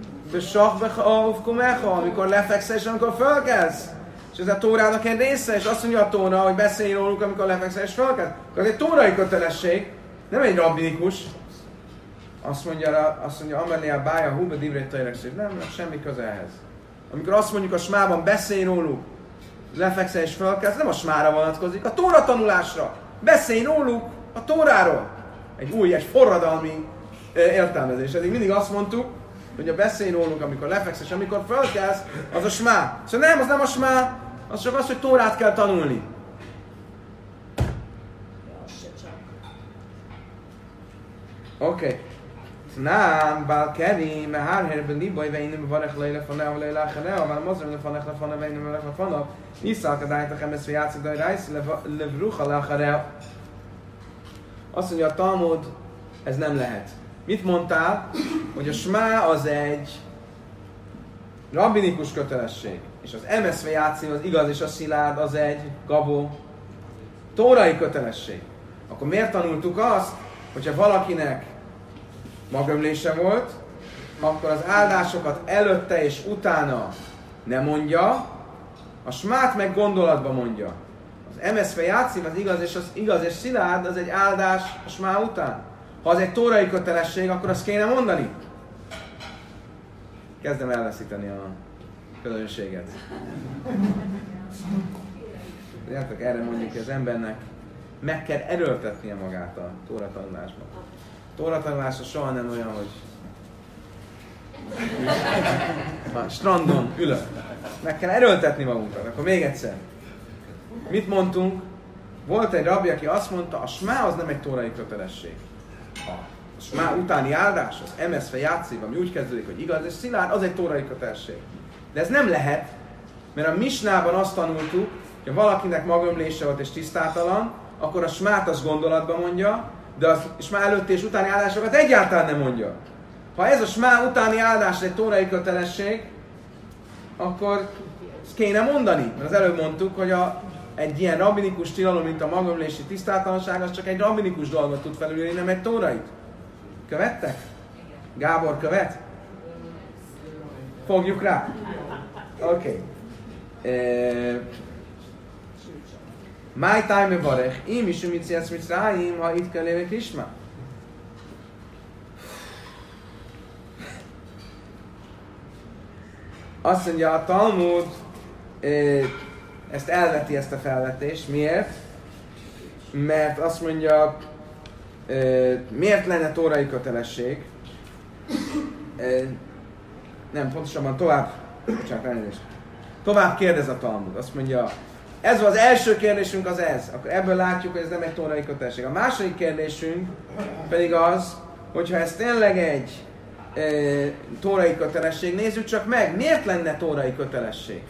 amikor lefekszel és amikor fölkelsz. És ez a Tórának egy része, és azt mondja a Tóra, hogy beszélj róluk, amikor lefekszel és fölkelsz. Akkor ez egy tórai kötelesség, nem egy rabbinikus. Azt mondja, azt mondja, Amelia Bája, Húbe Divrei Tajrekszék, nem, nem, semmi köze ehhez. Amikor azt mondjuk a smában, beszélj róluk, lefekszel és fölkelsz, nem a smára vonatkozik, a Tóra tanulásra. Beszélj róluk a Tóráról. Egy új, egy forradalmi értelmezés. Eddig mindig azt mondtuk, hogy a beszélj róluk, amikor lefeksz és amikor fölkelsz, az a smá. Szóval nem, az nem a smá, az csak az, hogy Tórát kell tanulni. Oké. Okay. Nem, bál keri, mert hárherben libaj, vejnöm varech lejle fanel, lejle achanel, már mozrem lefanech lefana, vejnöm varech lefana, niszálkadájtak emeszve játszik, de rájsz, levrucha leacharel. Azt mondja a Talmud, ez nem lehet. Mit mondtál? Hogy a smá az egy rabbinikus kötelesség, és az emeszve játszani az igaz és a szilárd az egy gabó tórai kötelesség. Akkor miért tanultuk azt, hogyha valakinek magömlése volt, akkor az áldásokat előtte és utána ne mondja, a smát meg gondolatba mondja. Az emeszve játszim, az igaz és, az igaz és szilárd, az egy áldás a smá után. Ha az egy tórai kötelesség, akkor azt kéne mondani. Kezdem elveszíteni a közönséget. Tudjátok, erre mondjuk, hogy az embernek meg kell erőltetnie magát a tóra tanulásban. A tóra tanulása soha nem olyan, hogy a strandon ülök. Meg kell erőltetni magunkat. Akkor még egyszer. Mit mondtunk? Volt egy rabbi, aki azt mondta, a smá az nem egy tórai kötelesség. A smá utáni áldás, az emeszve játszév, ami úgy kezdődik, hogy igaz és szilárd, az egy tórai kötelesség. De ez nem lehet, mert a misnában azt tanultuk, hogy ha valakinek magömlése volt és tisztátalan, akkor a smát az gondolatban mondja, de a smá előtti és utáni áldásokat egyáltalán nem mondja. Ha ez a smá utáni áldás egy tórai kötelesség, akkor ezt kéne mondani. Mert az előbb mondtuk, hogy a, egy ilyen rabbinikus tilalom, mint a magömlési tisztátalanság, az csak egy rabbinikus dolgot tud felülírni, nem egy tórait. Követtek? Gábor követ? Fogjuk rá? Oké. Okay. My time barech, im is mit szélsz mit ráim, ha itt kell lévek isma. Azt mondja a Talmud, ezt elveti ezt a felvetést. Miért? Mert azt mondja, miért lenne tórai kötelesség? Nem, pontosabban tovább, csak elnézést. Tovább kérdez a Talmud. Azt mondja, ez az első kérdésünk az ez. Akkor ebből látjuk, hogy ez nem egy tórai kötelesség. A második kérdésünk pedig az, hogyha ez tényleg egy e, tórai kötelesség, nézzük csak meg, miért lenne tórai kötelesség?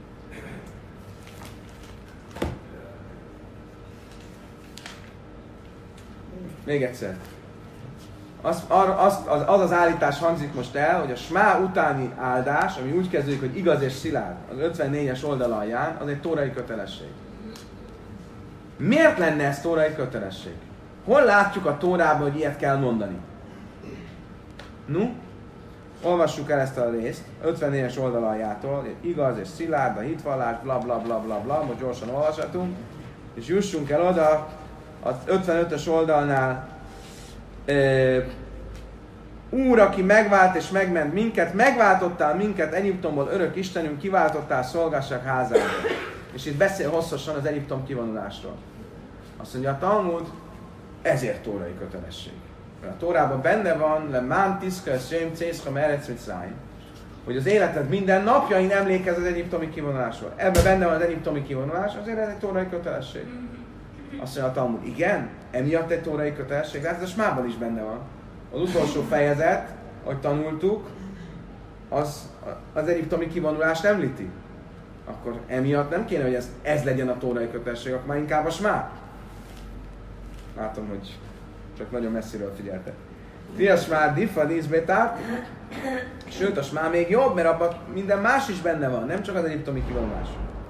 Még egyszer. Az az, az, az az állítás hangzik most el, hogy a smá utáni áldás, ami úgy kezdődik, hogy igaz és szilárd, az ötvennégyes oldal alján, az egy tórai kötelesség. Miért lenne ez tórai kötelesség? Hol látjuk a Tórában, hogy ilyet kell mondani? Nu, olvassuk el ezt a részt, ötvennégyes oldal aljától, igaz és szilárd, a hitvallás, bla bla bla bla bla, most gyorsan olvashatunk, és jussunk el oda, az ötvenötös oldalnál, Uh, Úr, aki megvált és megment minket, megváltottál minket Egyiptomból, örök Istenünk, kiváltottál szolgásság házából. És itt beszél hosszasan az Egyiptom kivonulásról. Azt mondja a Talmud, ezért tórai kötelesség. Mert a Tórában benne van, le mán tiszkesz, sém, cészka, meretsz, mitszáim, hogy az életed minden napjain emlékez az egyiptomi kivonulásról. Ebben benne van az egyiptomi kivonulás, azért ez egy tórai kötelesség. Azt mondja a Talmud, igen, emiatt egy tórai kötelesség, de ez a smában is benne van. Az utolsó fejezet, ahogy tanultuk, az, az egyiptomi kivonulást említi. Akkor emiatt nem kéne, hogy ez, ez legyen a tórai kötelesség, akkor már inkább a smá. Látom, hogy csak nagyon messziről figyeltek. Ti a smá diffa díszbétár, sőt a smá még jobb, mert abban minden más is benne van, nem csak az egyiptomi kivonulás.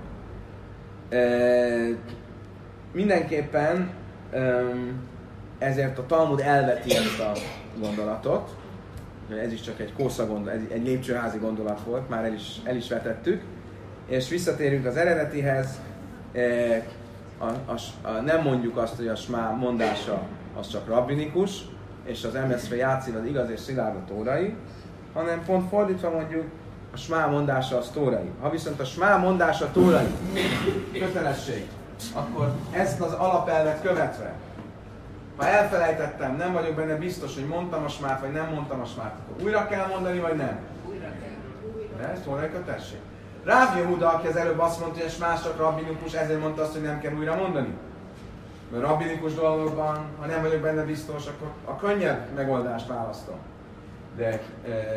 E- Mindenképpen um, ezért a Talmud elveti ezt a gondolatot. Ez is csak egy kósza gondolat, egy, egy lépcsőházi gondolat volt, már el is, el is vetettük. És visszatérünk az eredetihez. E, a, a, a, nem mondjuk azt, hogy a smá mondása az csak rabbinikus, és az em es vé játszil az igaz és szilárd a tórai, hanem pont fordítva mondjuk, a smá mondása az tórai. Ha viszont a smá mondása tórai, kötelesség, akkor ezt az alapelvet követve, ha elfelejtettem, nem vagyok benne biztos, hogy mondtam a smát, vagy nem mondtam a smát, akkor újra kell mondani, vagy nem? Újra kell. De ez tórai kötelesség. Ráv Jehuda, aki az előbb azt mondta, hogy a smás csak rabbinikus, ezért mondta azt, hogy nem kell újra mondani. Mert rabbinikus dolgokban, ha nem vagyok benne biztos, akkor a könnyebb megoldást választom. De e,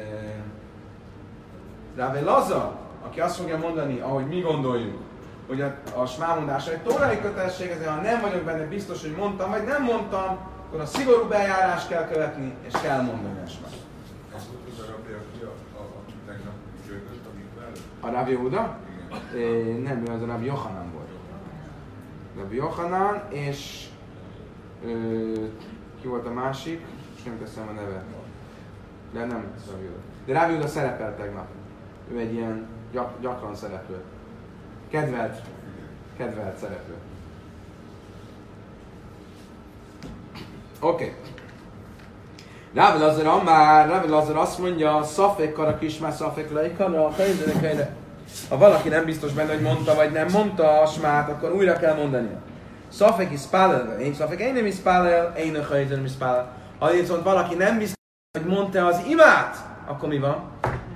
Ráv Laza, aki azt fogja mondani, ahogy mi gondoljuk, hogy a, a smámondása egy tórai kötelesség, ezért ha nem vagyok benne biztos, hogy mondtam, vagy nem mondtam, akkor a szigorú eljárást kell követni, és kell mondani a smát. Ez volt az a rabbi, aki a, a, a tegnap csődött, a mikvára? A Rav Jehuda? Igen. Nem, ő az a Rav Yochanan volt. Rav Yochanan, és ö, ki volt a másik? És nem teszem a neve. De nem Rav Jehuda. De Rav Jehuda szerepelt tegnap. Ő egy ilyen gyak, gyakran szereplő. Kedvelt, kedvelt szereplő. Oké. Okay. Ráv Lazar már, Ráv Lazar azt mondja, szafék kara kismá, szafék lejkara, fejlődőkére. Ha valaki nem biztos benne, hogy mondta vagy nem mondta a smát, akkor újra kell mondania. Szafék is pálel, én szafék, én nem is pálel, én a fejlődőm is pálel. Ha viszont valaki nem biztos, hogy mondta az imát, akkor mi van?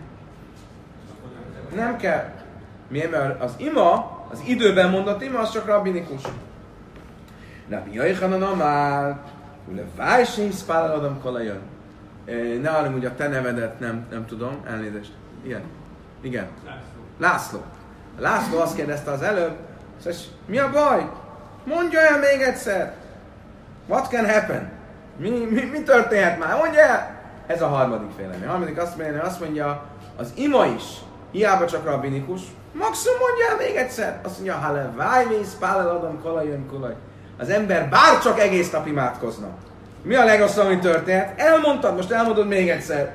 Nem kell. Miért? Mert az ima, az időben mondott ima, az csak rabbinikus. Rabbi Yochanan amár, ule vájse is pálel adam kolajon. Ne arra, hogy a te nevedet nem, nem tudom, elnézést. Igen. Igen. László. László azt kérdezte az előbb, szóval, mi a baj? Mondja el még egyszer. What can happen? Mi, mi, mi történhet már? Mondja el! Ez a harmadik vélemény. A harmadik azt mondja, azt mondja, az ima is, hiába csak rabbinikus, maximum mondja el még egyszer. Azt mondja, ha le vájmész, pálel adom kolajön kolaj. Az ember bárcsak egész nap imádkozna. Mi a legrosszabb, ami történhet? Elmondtad, most elmondod még egyszer.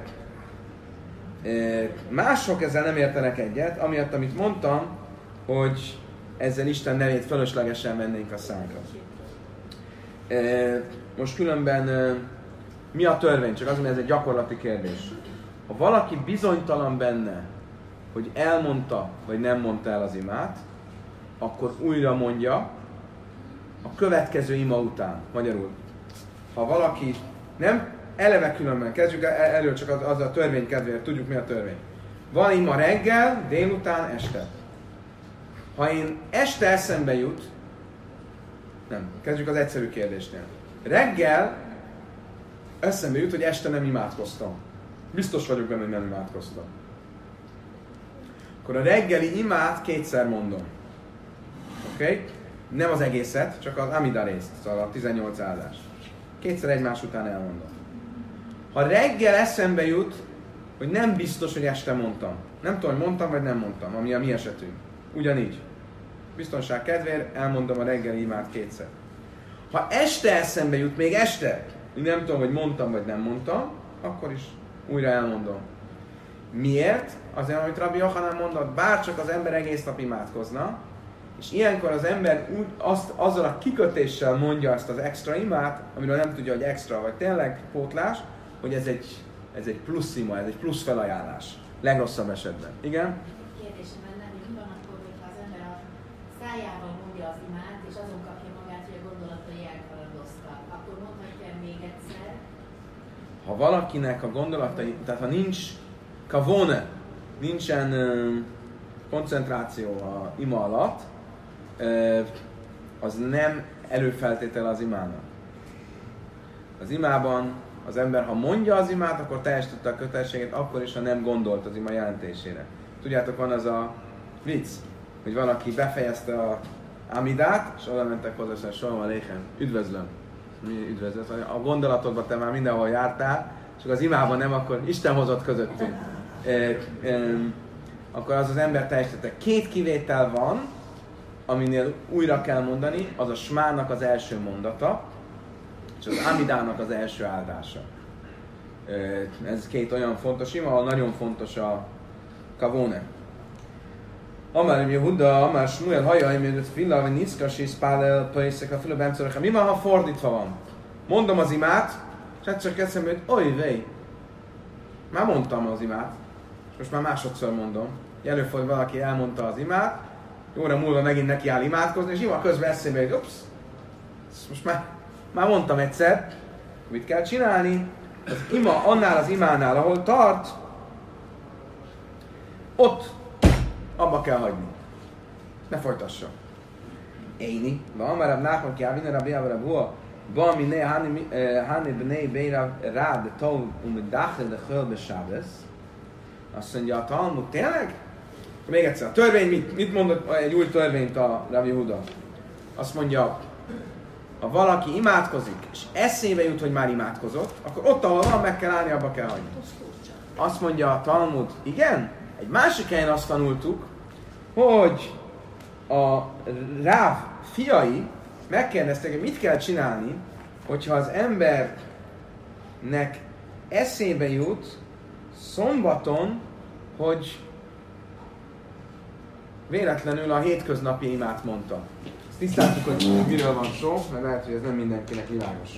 Mások ezzel nem értenek egyet, amiatt, amit mondtam, hogy ezzel Isten nevét fölöslegesen vennénk a szánkra. Most különben mi a törvény? Csak az, hogy ez egy gyakorlati kérdés. Ha valaki bizonytalan benne, hogy elmondta, vagy nem mondta el az imát, akkor újra mondja a következő ima után. Magyarul, ha valaki nem, eleve különben, kezdjük elő csak az, az a törvény kedvéért, tudjuk mi a törvény. Van ima reggel, délután, este. Ha én este eszembe jut, nem, kezdjük az egyszerű kérdésnél. Reggel eszembe jut, hogy este nem imádkoztam. Biztos vagyok benne, hogy nem imádkoztam. Akkor a reggeli imát kétszer mondom. Oké? Okay? Nem az egészet, csak az Amida részt, szóval a tizennyolc áldás. Kétszer egymás után elmondom. Ha reggel eszembe jut, hogy nem biztos, hogy este mondtam. Nem tudom, hogy mondtam, vagy nem mondtam, ami a mi esetünk. Ugyanígy. Biztonság kedvéért elmondom a reggeli imát kétszer. Ha este eszembe jut, még este, hogy nem tudom, hogy mondtam, vagy nem mondtam, akkor is újra elmondom. Miért? Azért, amit Rabbi Yochanan mondott, bárcsak az ember egész nap imádkozna, és ilyenkor az ember úgy, azt, azzal a kikötéssel mondja ezt az extra imát, amiről nem tudja, hogy extra vagy tényleg pótlás, hogy ez egy, ez egy plusz ima, ez egy plusz felajánlás. Legrosszabb esetben. Igen? Kérdésem lenne, hogy van akkor, hogyha az ember a szájával mondja az imát, és azon kapja magát, hogy a gondolatai elkalandoztak, akkor mondhatja még egyszer. Ha valakinek a gondolatai, tehát ha nincs kavone, nincsen uh, koncentráció a ima alatt, uh, az nem előfeltétele az imának. Az imában az ember, ha mondja az imát, akkor teljesítette a kötelességét, akkor is, ha nem gondolt az ima jelentésére. Tudjátok, van az a vicc, hogy valaki befejezte a Amidát, és oda mentek hozzá, hogy Shalom Aleichem, üdvözlöm. Mi üdvözlöm? A gondolatodban te már mindenhol jártál, csak az imában nem, akkor Isten hozott közöttünk. E, e, akkor az az ember teljesítette. Két kivétel van, aminél újra kell mondani, az a Smának az első mondata, és az Amidának az első áldása. Ez két olyan fontos ima, ahol nagyon fontos a kavone. Amár Yehuda, Amár Shmuel, hajjaj, mert Filla, vagy Niszkas és Pálel, Paiszek, a Filla Bemszorach. Mi van, ha fordítva van? Mondom az imát, és egyszer csak eszembe jut, oly, vej! Már mondtam az imát, és most már másodszor mondom. Előfordul, valaki elmondta az imát, jóra múlva megint neki áll imádkozni, és ima közben eszembe jut, ups, most már Már mondtam egyszer, mit kell csinálni, az ima annál az imánál, ahol tart, ott abba kell hagyni. Ne folytassa. Éni, van már a nákon ki ávine rabbi ávara bua, van miné háni bnei beira rád tov umidachel de hölbe sábesz. Azt mondja a Talmud, tényleg? Még egyszer, a törvény mit, mit mondott egy új törvényt a Rabbi Yehuda? Azt mondja, ha valaki imádkozik, és eszébe jut, hogy már imádkozott, akkor ott, ahol van, meg kell állni, abba kell hagyni. Azt mondja a Talmud, igen, egy másik helyen azt tanultuk, hogy a Ráv fiai megkérdeztek, hogy mit kell csinálni, hogyha az embernek eszébe jut szombaton, hogy véletlenül a hétköznapi imát mondta. Ezt tisztáztuk, hogy miről van szó, mert lehet, hogy ez nem mindenkinek világos.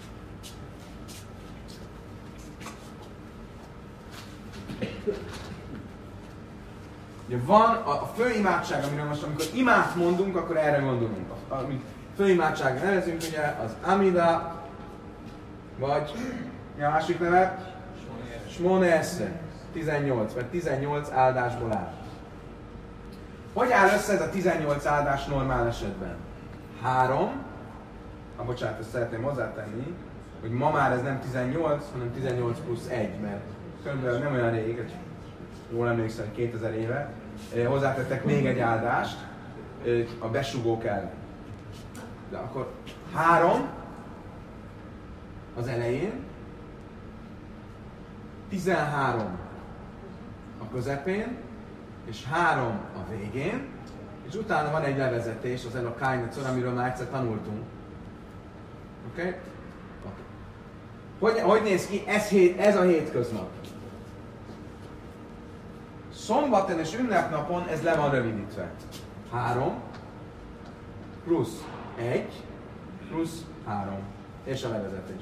Ugye van a, a fő imádság, amiről most, amikor imát mondunk, akkor erre gondolunk. Amit fő imádságra nevezünk, ugye az Amida, vagy mi a másik neve? Shmone Esre, tizennyolc, vagy tizennyolc áldásból áll. Hogy áll össze ez a tizennyolc áldás normál esetben? Három, ah, bocsánat, ezt szeretném hozzátenni, hogy ma már ez nem tizennyolc, hanem tizennyolc plusz egy, mert körülbelül nem olyan rég, jól emlékszem, kétezer éve, hozzátettek még egy áldást a besugók ellen. De akkor három az elején, tizenhárom a közepén, és három a végén, és utána van egy levezetés, az Elokájnecor, amiről már egyszer tanultunk. Oké? Okay? Okay. Hogy, hogy néz ki? Ez, hét, ez a hétköznap. Szombaton és ünnepnapon ez le van rövidítve. Három, plusz egy, plusz három. És a levezetés.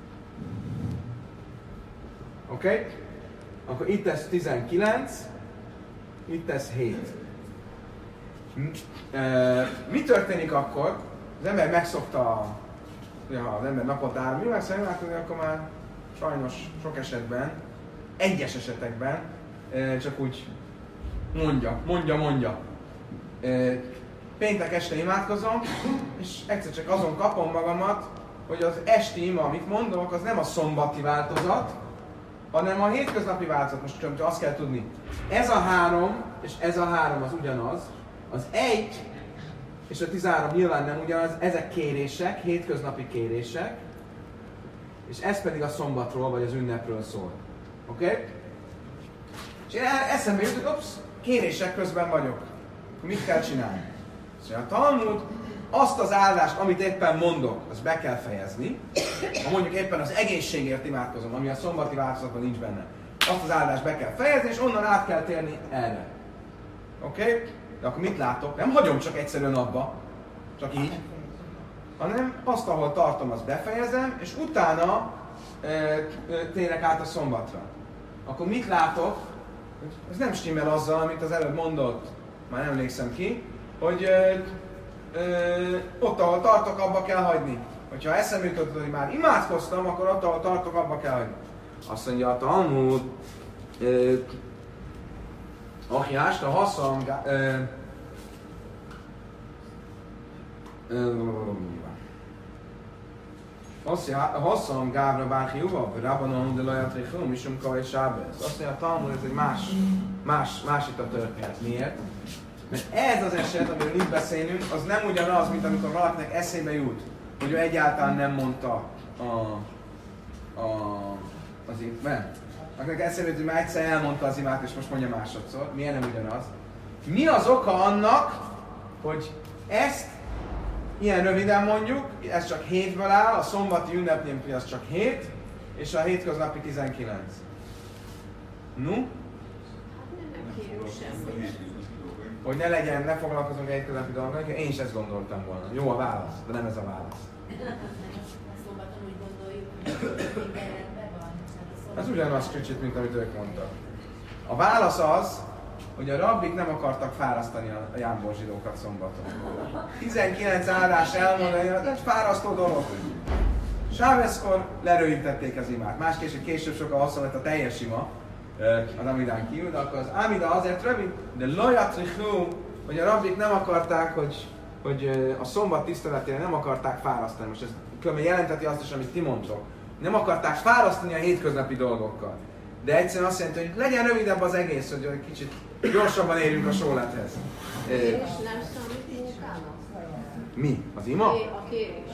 Oké? Okay? Akkor itt ez tizenkilenc, mit tesz hét? Mi történik akkor? Az ember megszokta, ha az ember naponta három művelsz, akkor már sajnos sok esetben, egyes esetekben csak úgy mondja, mondja, mondja. Péntek este imádkozom, és egyszer csak azon kapom magamat, hogy az esti ima, amit mondok, az nem a szombati változat, hanem a hétköznapi változat. Most csak azt kell tudni. Ez a három, és ez a három az ugyanaz. Az egy és a tizenhárom nyilván nem ugyanaz, ezek kérések, hétköznapi kérések, és ez pedig a szombatról vagy az ünnepről szól. Oké? Okay? És én eszembe jut, hogy ops, kérések közben vagyok. Mit kell csinálni? Szóval a Talmud azt az áldást, amit éppen mondok, azt be kell fejezni. Ha mondjuk éppen az egészségért imádkozom, ami a szombati változatban nincs benne, azt az áldást be kell fejezni, és onnan át kell térni erre. Oké? Okay? De akkor mit látok? Nem hagyom csak egyszerűen abba, csak így, hanem azt, ahol tartom, azt befejezem, és utána e, e, térek át a szombatra. Akkor mit látok? Ez nem stimmel azzal, amit az előbb mondott, már nem emlékszem ki, hogy e, e, ott, ahol tartok, abba kell hagyni. Hogyha eszembe jutott, hogy már imádkoztam, akkor ott, ahol tartok, abba kell hagyni. Azt mondja a Talmud, e, Achiást, a haszam, haszam gávra bárki uva, Rabbanon de lajat réchum, misum kawai sábez. Azt mondja a Talmud, ez egy más, más, más itt a történet. Miért? Mert ez az eset, amiről itt beszélünk, az nem ugyanaz, mint amikor valakinek eszébe jut, hogy ő egyáltalán nem mondta a, a, az imát. Akinek eszébe jut, hogy már egyszer elmondta az imát, és most mondja másodszor. Miért nem ugyanaz? Mi az oka annak, hogy ezt ilyen röviden mondjuk, ez csak hétből áll, a szombati ünnepnyi az csak hét, és a hétköznapi tizenkilenc. Nu? Nem kérünk semmit. Hogy ne legyen, ne foglalkozunk a hétköznapi dolgokkal, én is ezt gondoltam volna. Jó a válasz, de nem ez a válasz. Szombaton úgy gondoljuk, hogy minden rendben van. Ez ugyanaz kicsit, mint amit ők mondtak. A válasz az, hogy a rabbik nem akartak fárasztani a jámbor zsidókat szombaton. tizenkilenc áldás elmondani, ez fárasztó dolog. Sáveszkor lerövidítették az imát. Másképp később sokkal hosszabb lett a teljes ima, az Amidán kívül, de akkor az Amida azért rövid, de lojatrichú, hogy a rabbik nem akarták, hogy, hogy a szombat tiszteletére nem akarták fárasztani. Most ez különben jelenteti azt is, amit ti mondtok. Nem akarták fárasztani a hétköznapi dolgokkal. De egyszerűen azt jelenti, hogy legyen rövidebb az egész, hogy egy kicsit gyorsabban érjünk a sólethez. Kérés nem számít munkának? Mi? Az ima? A kérés.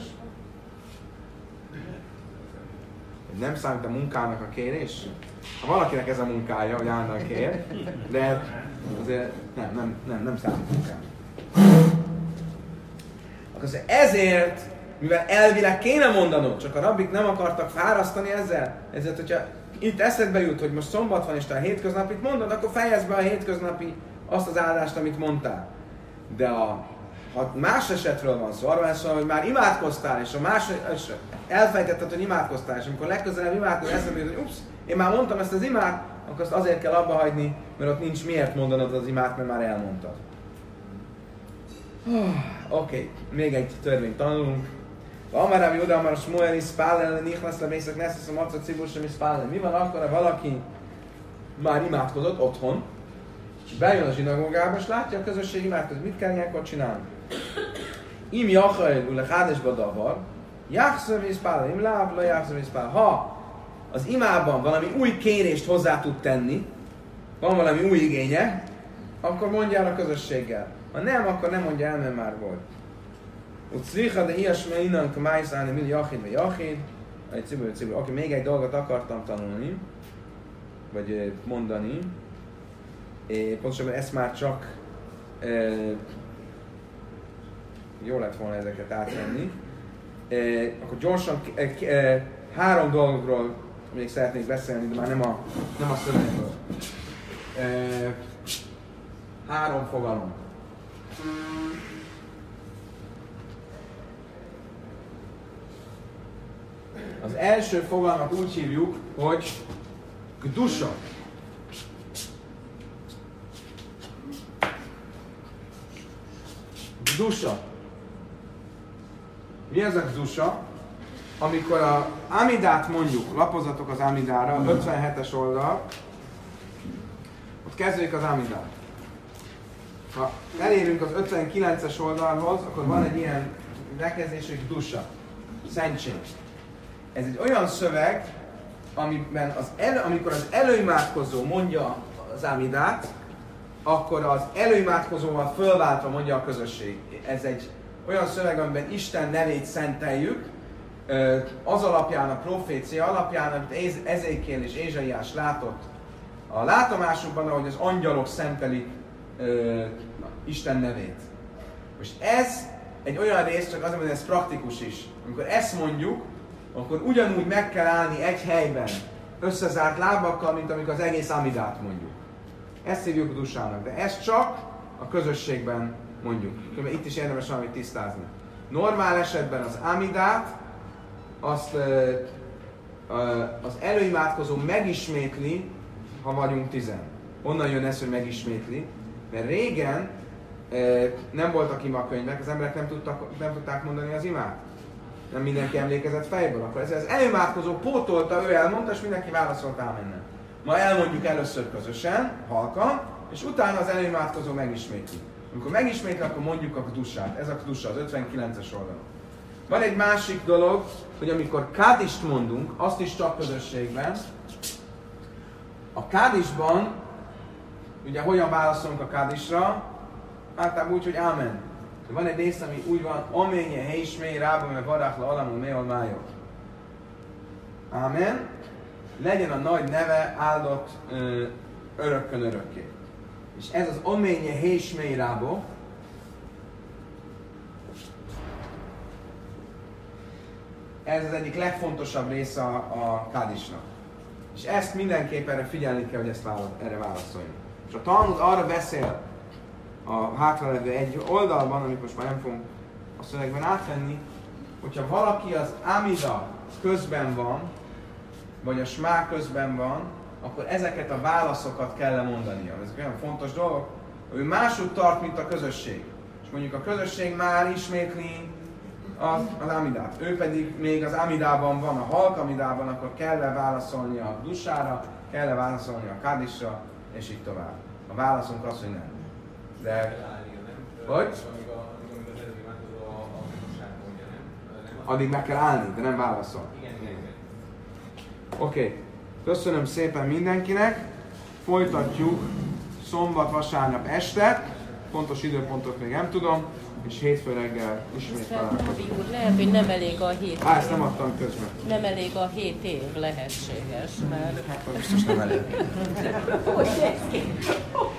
Nem számít a munkának a kérés? Ha valakinek ez a munkája, hogy állandóan kér, de azért nem, nem, nem, nem számít munkának. Akkor ezért, mivel elvileg kéne mondanod, csak a rabbik nem akartak fárasztani ezzel, ezért, hogyha itt eszedbe jut, hogy most szombat van és te a hétköznapit mondod, akkor fejezd be a hétköznapi azt az áldást, amit mondtál. De a, ha más esetről van szó, arról van szó, hogy már imádkoztál, és a más, és elfejtetted, hogy imádkoztál, és amikor legközelebb imádkoztál, eszedbe jut, hogy ups, én már mondtam ezt az imát, akkor azt azért kell abba hagyni, mert ott nincs miért mondanod az imát, mert már elmondtad. Oké, okay. Még egy törvényt tanulunk. Amarámi oda, amár a Smuel is spállel, nihlasz le mészek, neszesz a macot, cibur sem is spállel. Mi van akkor, ha valaki már imádkozott otthon, és bejön a zsinagógába, és látja a közösség imádkozott, mit kell ilyenkor csinálni? Im jachajl, ule hádesba davar, jachszöv és spállel, im láb, le jachszöv és spállel. Ha az imában valami új kérést hozzá tud tenni, van valami új igénye, akkor mondja el a közösséggel. Ha nem, akkor nem mondja el, mert már volt. Ucricha de ilyesme innen kamájszállni, mili jachid vagy jachid. Egy cibur, cibur. Oké, még egy dolgot akartam tanulni, vagy mondani. É, pontosabban ezt már csak e, jó lett volna ezeket átvenni. E, akkor gyorsan e, e, három dologról még szeretnék beszélni, de már nem a, nem a szövegből. E, három fogalom. Az első fogalmat úgy hívjuk, hogy Gdusha. Dusa. Mi ez a Dusa? Amikor a Amidát mondjuk, lapozatok az Amidára, ötvenhetes oldal, ott kezdődik az Amidát. Ha elérünk az ötvenkilences oldalhoz, akkor van egy ilyen bekezdés, hogy Dusa, szentség. Ez egy olyan szöveg, amiben az elő, amikor az előimádkozó mondja az Amidát, akkor az előimádkozóval fölváltva mondja a közösség. Ez egy olyan szöveg, amiben Isten nevét szenteljük, az alapján, a profécia alapján, amit Ezékiel és Ézsaiás látott a látomásukban, ahogy az angyalok szentelik na, Isten nevét. Most ez egy olyan rész, csak azért, hogy ez praktikus is. Amikor ezt mondjuk, akkor ugyanúgy meg kell állni egy helyben, összezárt lábakkal, mint amikor az egész Amidát mondjuk. Ezt hívjuk Dusának, de ezt csak a közösségben mondjuk. Itt is érdemes valamit tisztázni. Normál esetben az Amidát azt az előimádkozó megismétli, ha vagyunk tizen. Onnan jön ez, hogy megismétli, mert régen nem voltak imakönyvek, az emberek nem, tudtak, nem tudták mondani az imát. Nem mindenki emlékezett fejből, akkor ez az előimádkozó pótolta, ő elmondta, és mindenki válaszolt ámennel. Ma elmondjuk először közösen, halkan, és utána az előimádkozó megismétli. Amikor megismétli, akkor mondjuk a Dusát. Ez a Dusa, az ötvenkilences oldalon. Van egy másik dolog, hogy amikor Kádist mondunk, azt is csak közösségben. A Kádisban, ugye hogyan válaszolunk a Kádisra? Általában úgy, hogy Ámen. Van egy rész, ami úgy van, aménye heismé rába me varákla alamú méol májok. Ámen. Legyen a nagy neve áldott ö, örökkön örökké. És ez az aménye heismé rába, ez az egyik legfontosabb része a, a Kádisnak. És ezt mindenképpen erre figyelni kell, hogy ezt válasz, erre válaszolni. És a Talmud arra beszél a hátralevő egy oldalban, amit most már nem fogunk a szövegben átvenni, hogyha valaki az Amida közben van, vagy a Smá közben van, akkor ezeket a válaszokat kell lemondania. Ezek olyan fontos dolgok, hogy ő máshogy tart, mint a közösség. És mondjuk a közösség már ismétli az, az Amidát. Ő pedig még az Amidában van, a halk Amidában, akkor kell-e válaszolni a Dusára, kell-e válaszolni a Kádisra, és így tovább. A válaszunk az, hogy nem. De... Hogy? Addig meg kell állni, de nem válaszol. Oké. Okay. Köszönöm szépen mindenkinek. Folytatjuk szombat, vasárnap este. Pontos időpontot még nem tudom. És hétfő reggel ismét találkozunk. Úr, lehet, hogy nem elég a hét év. Á, ezt nem adtam közben. Nem elég a hét év, lehetséges, mert... Hát biztos nem elég. Hogy néz ki?